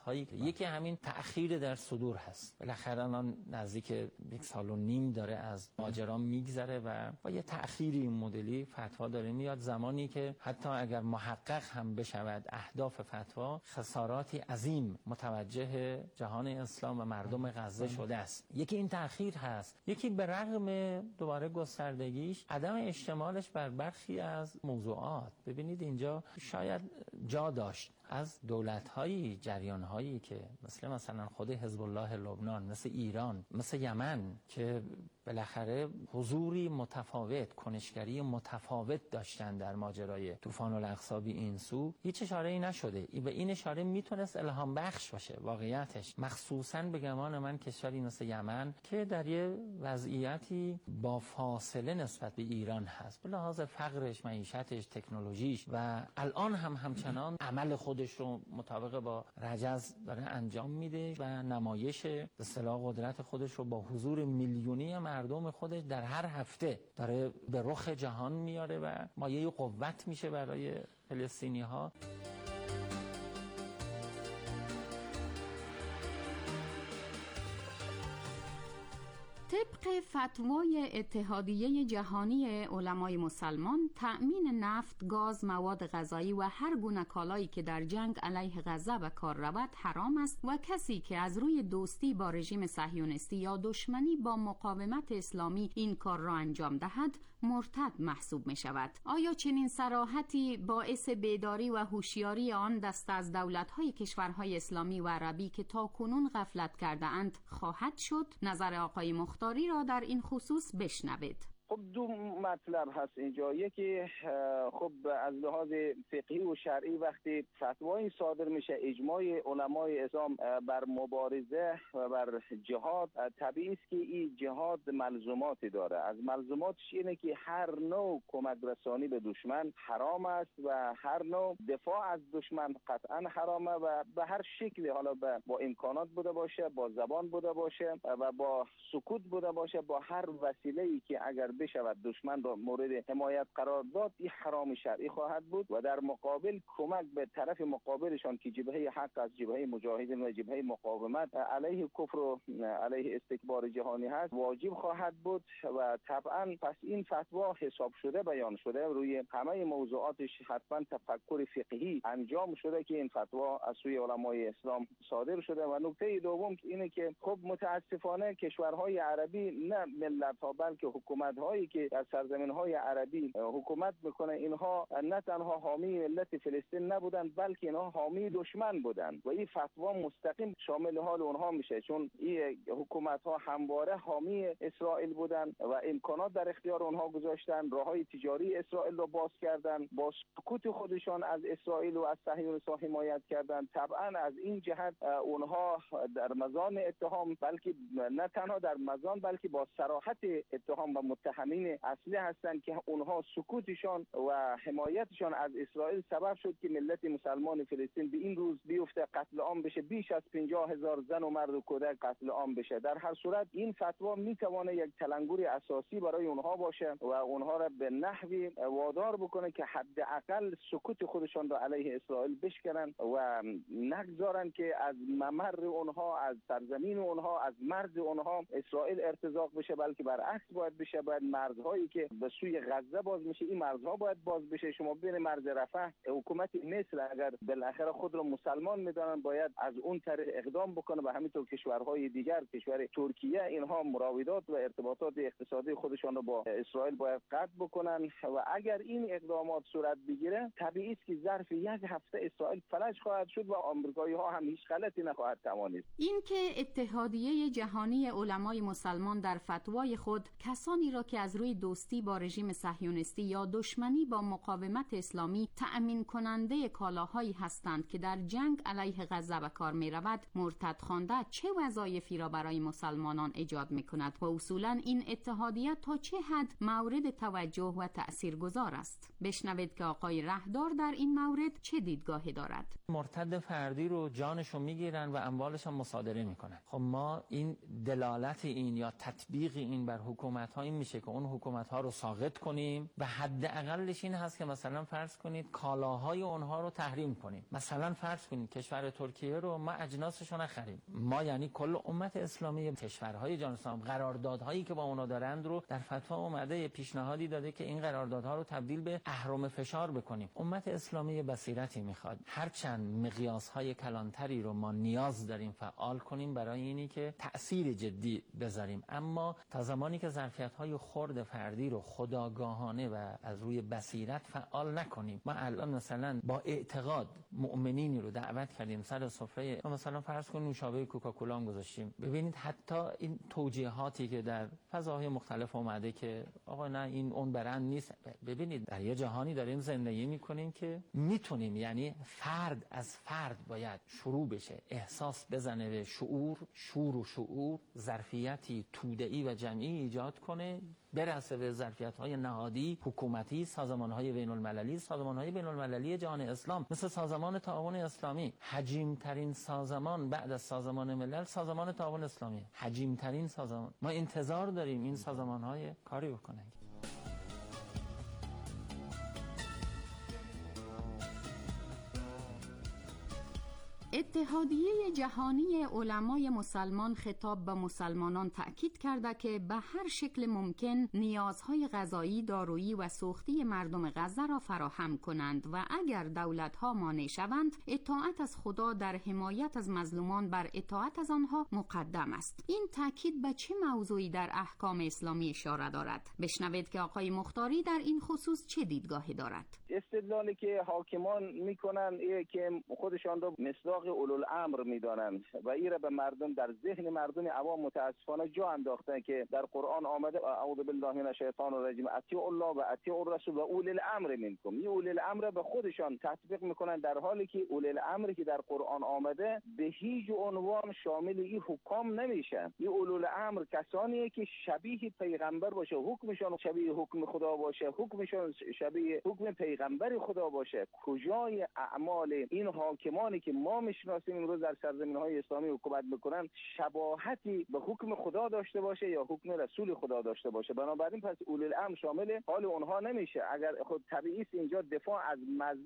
Speaker 22: هایی که یکی همین تأخیر در صدور هست. بالاخره الان نزدیک یک سال و نیم داره از ماجرا میگذره و با یه تأخیری این مدلی فتوا داره میاد، زمانی که حتی اگر محقق هم بشود اهداف فتوا، خساراتی عظیم متوجه جهان اسلام و مردم غزه شده است. یکی این تأخیر هست، یکی به رغم دوباره گستردگیش عدم اشتمالش بر برخی از موضوعات. ببینید اینجا شاید جا داشت از دولت‌هایی، جریان‌هایی که مثل مثلا خود حزب الله لبنان، مثل ایران، مثل یمن، که بالاخره حضوری متفاوت، کنشگری متفاوت داشتن در ماجرای طوفان الاقصی این سو، هیچ اشاره‌ای نشده. به این اشاره میتونست الهام بخش باشه واقعیتش، مخصوصاً به گمان من کشوری مثل یمن که در یه وضعیتی با فاصله نسبت به ایران هست به لحاظ فقرش، معیشتش، تکنولوژیش، و الان هم همچنان عمل خودش رو مطابق با رجز داره انجام میده و نمایش به اصطلاح قدرت خودش رو با حضور میلیونی مردم خودش در هر هفته داره به رخ جهان میاره و مایه قوت میشه برای فلسطینی ها.
Speaker 20: طبق فتوای اتحادیه جهانی علمای مسلمان، تأمین نفت، گاز، مواد غذایی و هر گونه کالایی که در جنگ علیه غزه به کار رود حرام است و کسی که از روی دوستی با رژیم صهیونیستی یا دشمنی با مقاومت اسلامی این کار را انجام دهد مرتد محسوب می شود. آیا چنین صراحتی باعث بیداری و هوشیاری آن دست از دولت‌های کشورهای اسلامی و عربی که تاکنون غفلت کرده اند خواهد شد؟ نظر آقای مختاری را در این خصوص بشنوید.
Speaker 21: خب دو مطلب هست اینجا. یکی خب از لحاظ فقهی و شرعی وقتی فتوایی صادر میشه، اجماع علمای اسلام بر مبارزه و بر جهاد، طبیعی است که این جهاد ملزوماتی داره. از ملزوماتش اینه که هر نوع کمک رسانی به دشمن حرام است و هر نوع دفاع از دشمن قطعا حرامه و به هر شکلی، حالا با امکانات بوده باشه، با زبان بوده باشه و با سکوت بوده باشه، با هر وسیله‌ای که اگر بشود دشمن را مورد حمایت قرار داد، این حرام شرعی خواهد بود و در مقابل کمک به طرف مقابلشان که جبهه حق از جبهه مجاهدین و جبهه مقاومت علیه کفر و علیه استکبار جهانی هست واجب خواهد بود و طبعا پس این فتوا حساب شده بیان شده، روی همه موضوعاتش حتما تفکر فقهی انجام شده که این فتوا از سوی علمای اسلام صادر شده. و نکته دوم اینه که خب متاسفانه کشورهای عربی، نه ملت‌ها بلکه حکومت‌هایی که در سرزمین‌های عربی حکومت میکنه، اینها نه تنها حامی ملت فلسطین نبودند بلکه اینها حامی دشمن بودند و این فتوا مستقیم شامل حال اونها میشه، چون این حکومت‌ها همواره حامی اسرائیل بودند و امکانات در اختیار اونها گذاشتن، راههای تجاری اسرائیل رو باز کردند، با سکوت خودشان از اسرائیل و از صهیونیست‌ها حمایت کردند. طبعا از این جهت اونها در مزان اتهام، بلکه نه تنها در مزان بلکه با صراحت اتهام و متهمین اصلی هستند که اونها سکوتشان و حمایتشان از اسرائیل سبب شد که ملت مسلمان فلسطین به این روز بیفته، قتل عام بشه، بیش از پنجاه هزار زن و مرد و کودک قتل عام بشه. در هر صورت این فتوا میتونه یک تلنگر اساسی برای اونها باشه و اونها را به نحوی وادار بکنه که حداقل سکوت خودشان را علیه اسرائیل بشکنن و نگذارن که از ممر اونها، از سرزمین اونها، از مرز اونها اسرائیل ارتزاق بشه، بلکه برعکس باید بشه. باید مرزهایی که به سوی غزه باز میشه، این مرزها باید باز بشه. شما بین مرز رفح حکومت مصر اگر بالاخره خود را مسلمان میدانن باید از اون طریق اقدام بکنه و همینطور کشورهای دیگر، کشور ترکیه، اینها مراودات و ارتباطات اقتصادی خودشان را با اسرائیل باید قطع بکنن و اگر این اقدامات صورت بگیره طبیعی است که ظرف یک هفته اسرائیل فلج خواهد شد و آمریکایی ها هم هیچ غلطی نخواهد توانید.
Speaker 20: این که اتحادیه جهانی علمای مسلمان در فتوای خود کسانی را که از روی دوستی با رژیم صهیونیستی یا دشمنی با مقاومت اسلامی تأمین کننده کالاهایی هستند که در جنگ علیه غزه به کار می رود مرتد خوانده، چه وظایفی را برای مسلمانان ایجاد می کند و اصولا این اتحادیه تا چه حد مورد توجه و تأثیرگذار است؟ بشنوید که آقای رهدار در این مورد چه دیدگاهی دارد.
Speaker 22: مرتد فردی رو جانشو میگیرن و اموالش هم مصادره میکنن. خب ما این دلالت این یا تطبیق این بر حکومت ها این میشه که اون حکومت ها رو ساقط کنیم و حداقلش این هست که مثلا فرض کنید کالاهای اونها رو تحریم کنیم. مثلا فرض کنید کشور ترکیه ترکیه رو ما اجناسش رو نخریم. ما یعنی کل امت اسلامی کشورهای جهان اسلام قراردادهایی که با اونا دارند رو در فتوا اومده پیشنهادی داده که این قراردادها رو تبدیل به اهرم فشار بکنیم. امت اسلامی بصیرتی میخواد. هرچند مقیاسهای کلانتری رو ما نیاز داریم فعال کنیم برای اینی که تأثیر جدی بذاریم، اما تا زمانی که ظرفیت‌های خرد فردی رو خودآگاهانه و از روی بصیرت فعال نکنیم. ما الان مثلا با اعتقاد مؤمنینی رو دعوت کردیم سر سفره، مثلا فرض کن نوشابه کوکاکولا هم گذاشتیم. ببینید حتی این توجیهاتی که در فضاهای مختلف اومده که آقا نه این اون برند نیست، ببینید در یه جهانی داریم زندگی میکنیم که میتونیم، یعنی فرد از فرد باید شروع بشه، احساس بزنه به شعور، شور و شعور، ظرفیتی توده‌ای و جمعی ایجاد کنه، برسه به ظرفیت‌های نهادی، حکومتی، سازمان‌های بین‌المللی، سازمان‌های بین‌المللی جهان اسلام مثل سازمان تعاون اسلامی. حجیم‌ترین سازمان بعد از سازمان ملل سازمان تعاون اسلامی، حجیم‌ترین سازمان. ما انتظار داریم این سازمان‌های کاری بکنن.
Speaker 20: اتحادیه جهانی علمای مسلمان خطاب به مسلمانان تأکید کرده که به هر شکل ممکن نیازهای غذایی، دارویی و سوختی مردم غزه را فراهم کنند و اگر دولت‌ها مانع شوند، اطاعت از خدا در حمایت از مظلومان بر اطاعت از آنها مقدم است. این تأکید به چه موضوعی در احکام اسلامی اشاره دارد؟ بشنوید که آقای مختاری در این خصوص چه دیدگاهی دارد.
Speaker 21: استدلالی که حاکمان میکنن اینه که خودشان را مصداق اولوالامر میدانند و این را به مردم در ذهن مردم عوام متاسفانه جا انداختن که در قرآن آمده اعوذ بالله من الشیطان الرجیم اطیعوا الله و اطیعوا الرسول و اولی الامر منکم. این اولی الامر به خودشان تطبیق میکنن، در حالی که اولی الامر که در قرآن آمده به هیچ عنوان شامل این حکام نمیشن. این اولی الامر کسانیه که شبیه پیغمبر باشه، حکمشان شبیه حکم خدا باشه، حکمشان شبیه حکم پیغمبر خدا باشه. کجای اعمال این حاکمانی که ما میشناسیم امروز در سرزمین‌های اسلامی حکومت میکنن شباهتی به حکم خدا داشته باشه یا حکم رسول خدا داشته باشه؟ بنابراین پس اولی الامر شامل حال اونها نمیشه. اگر خود طبیعی است اینجا دفاع از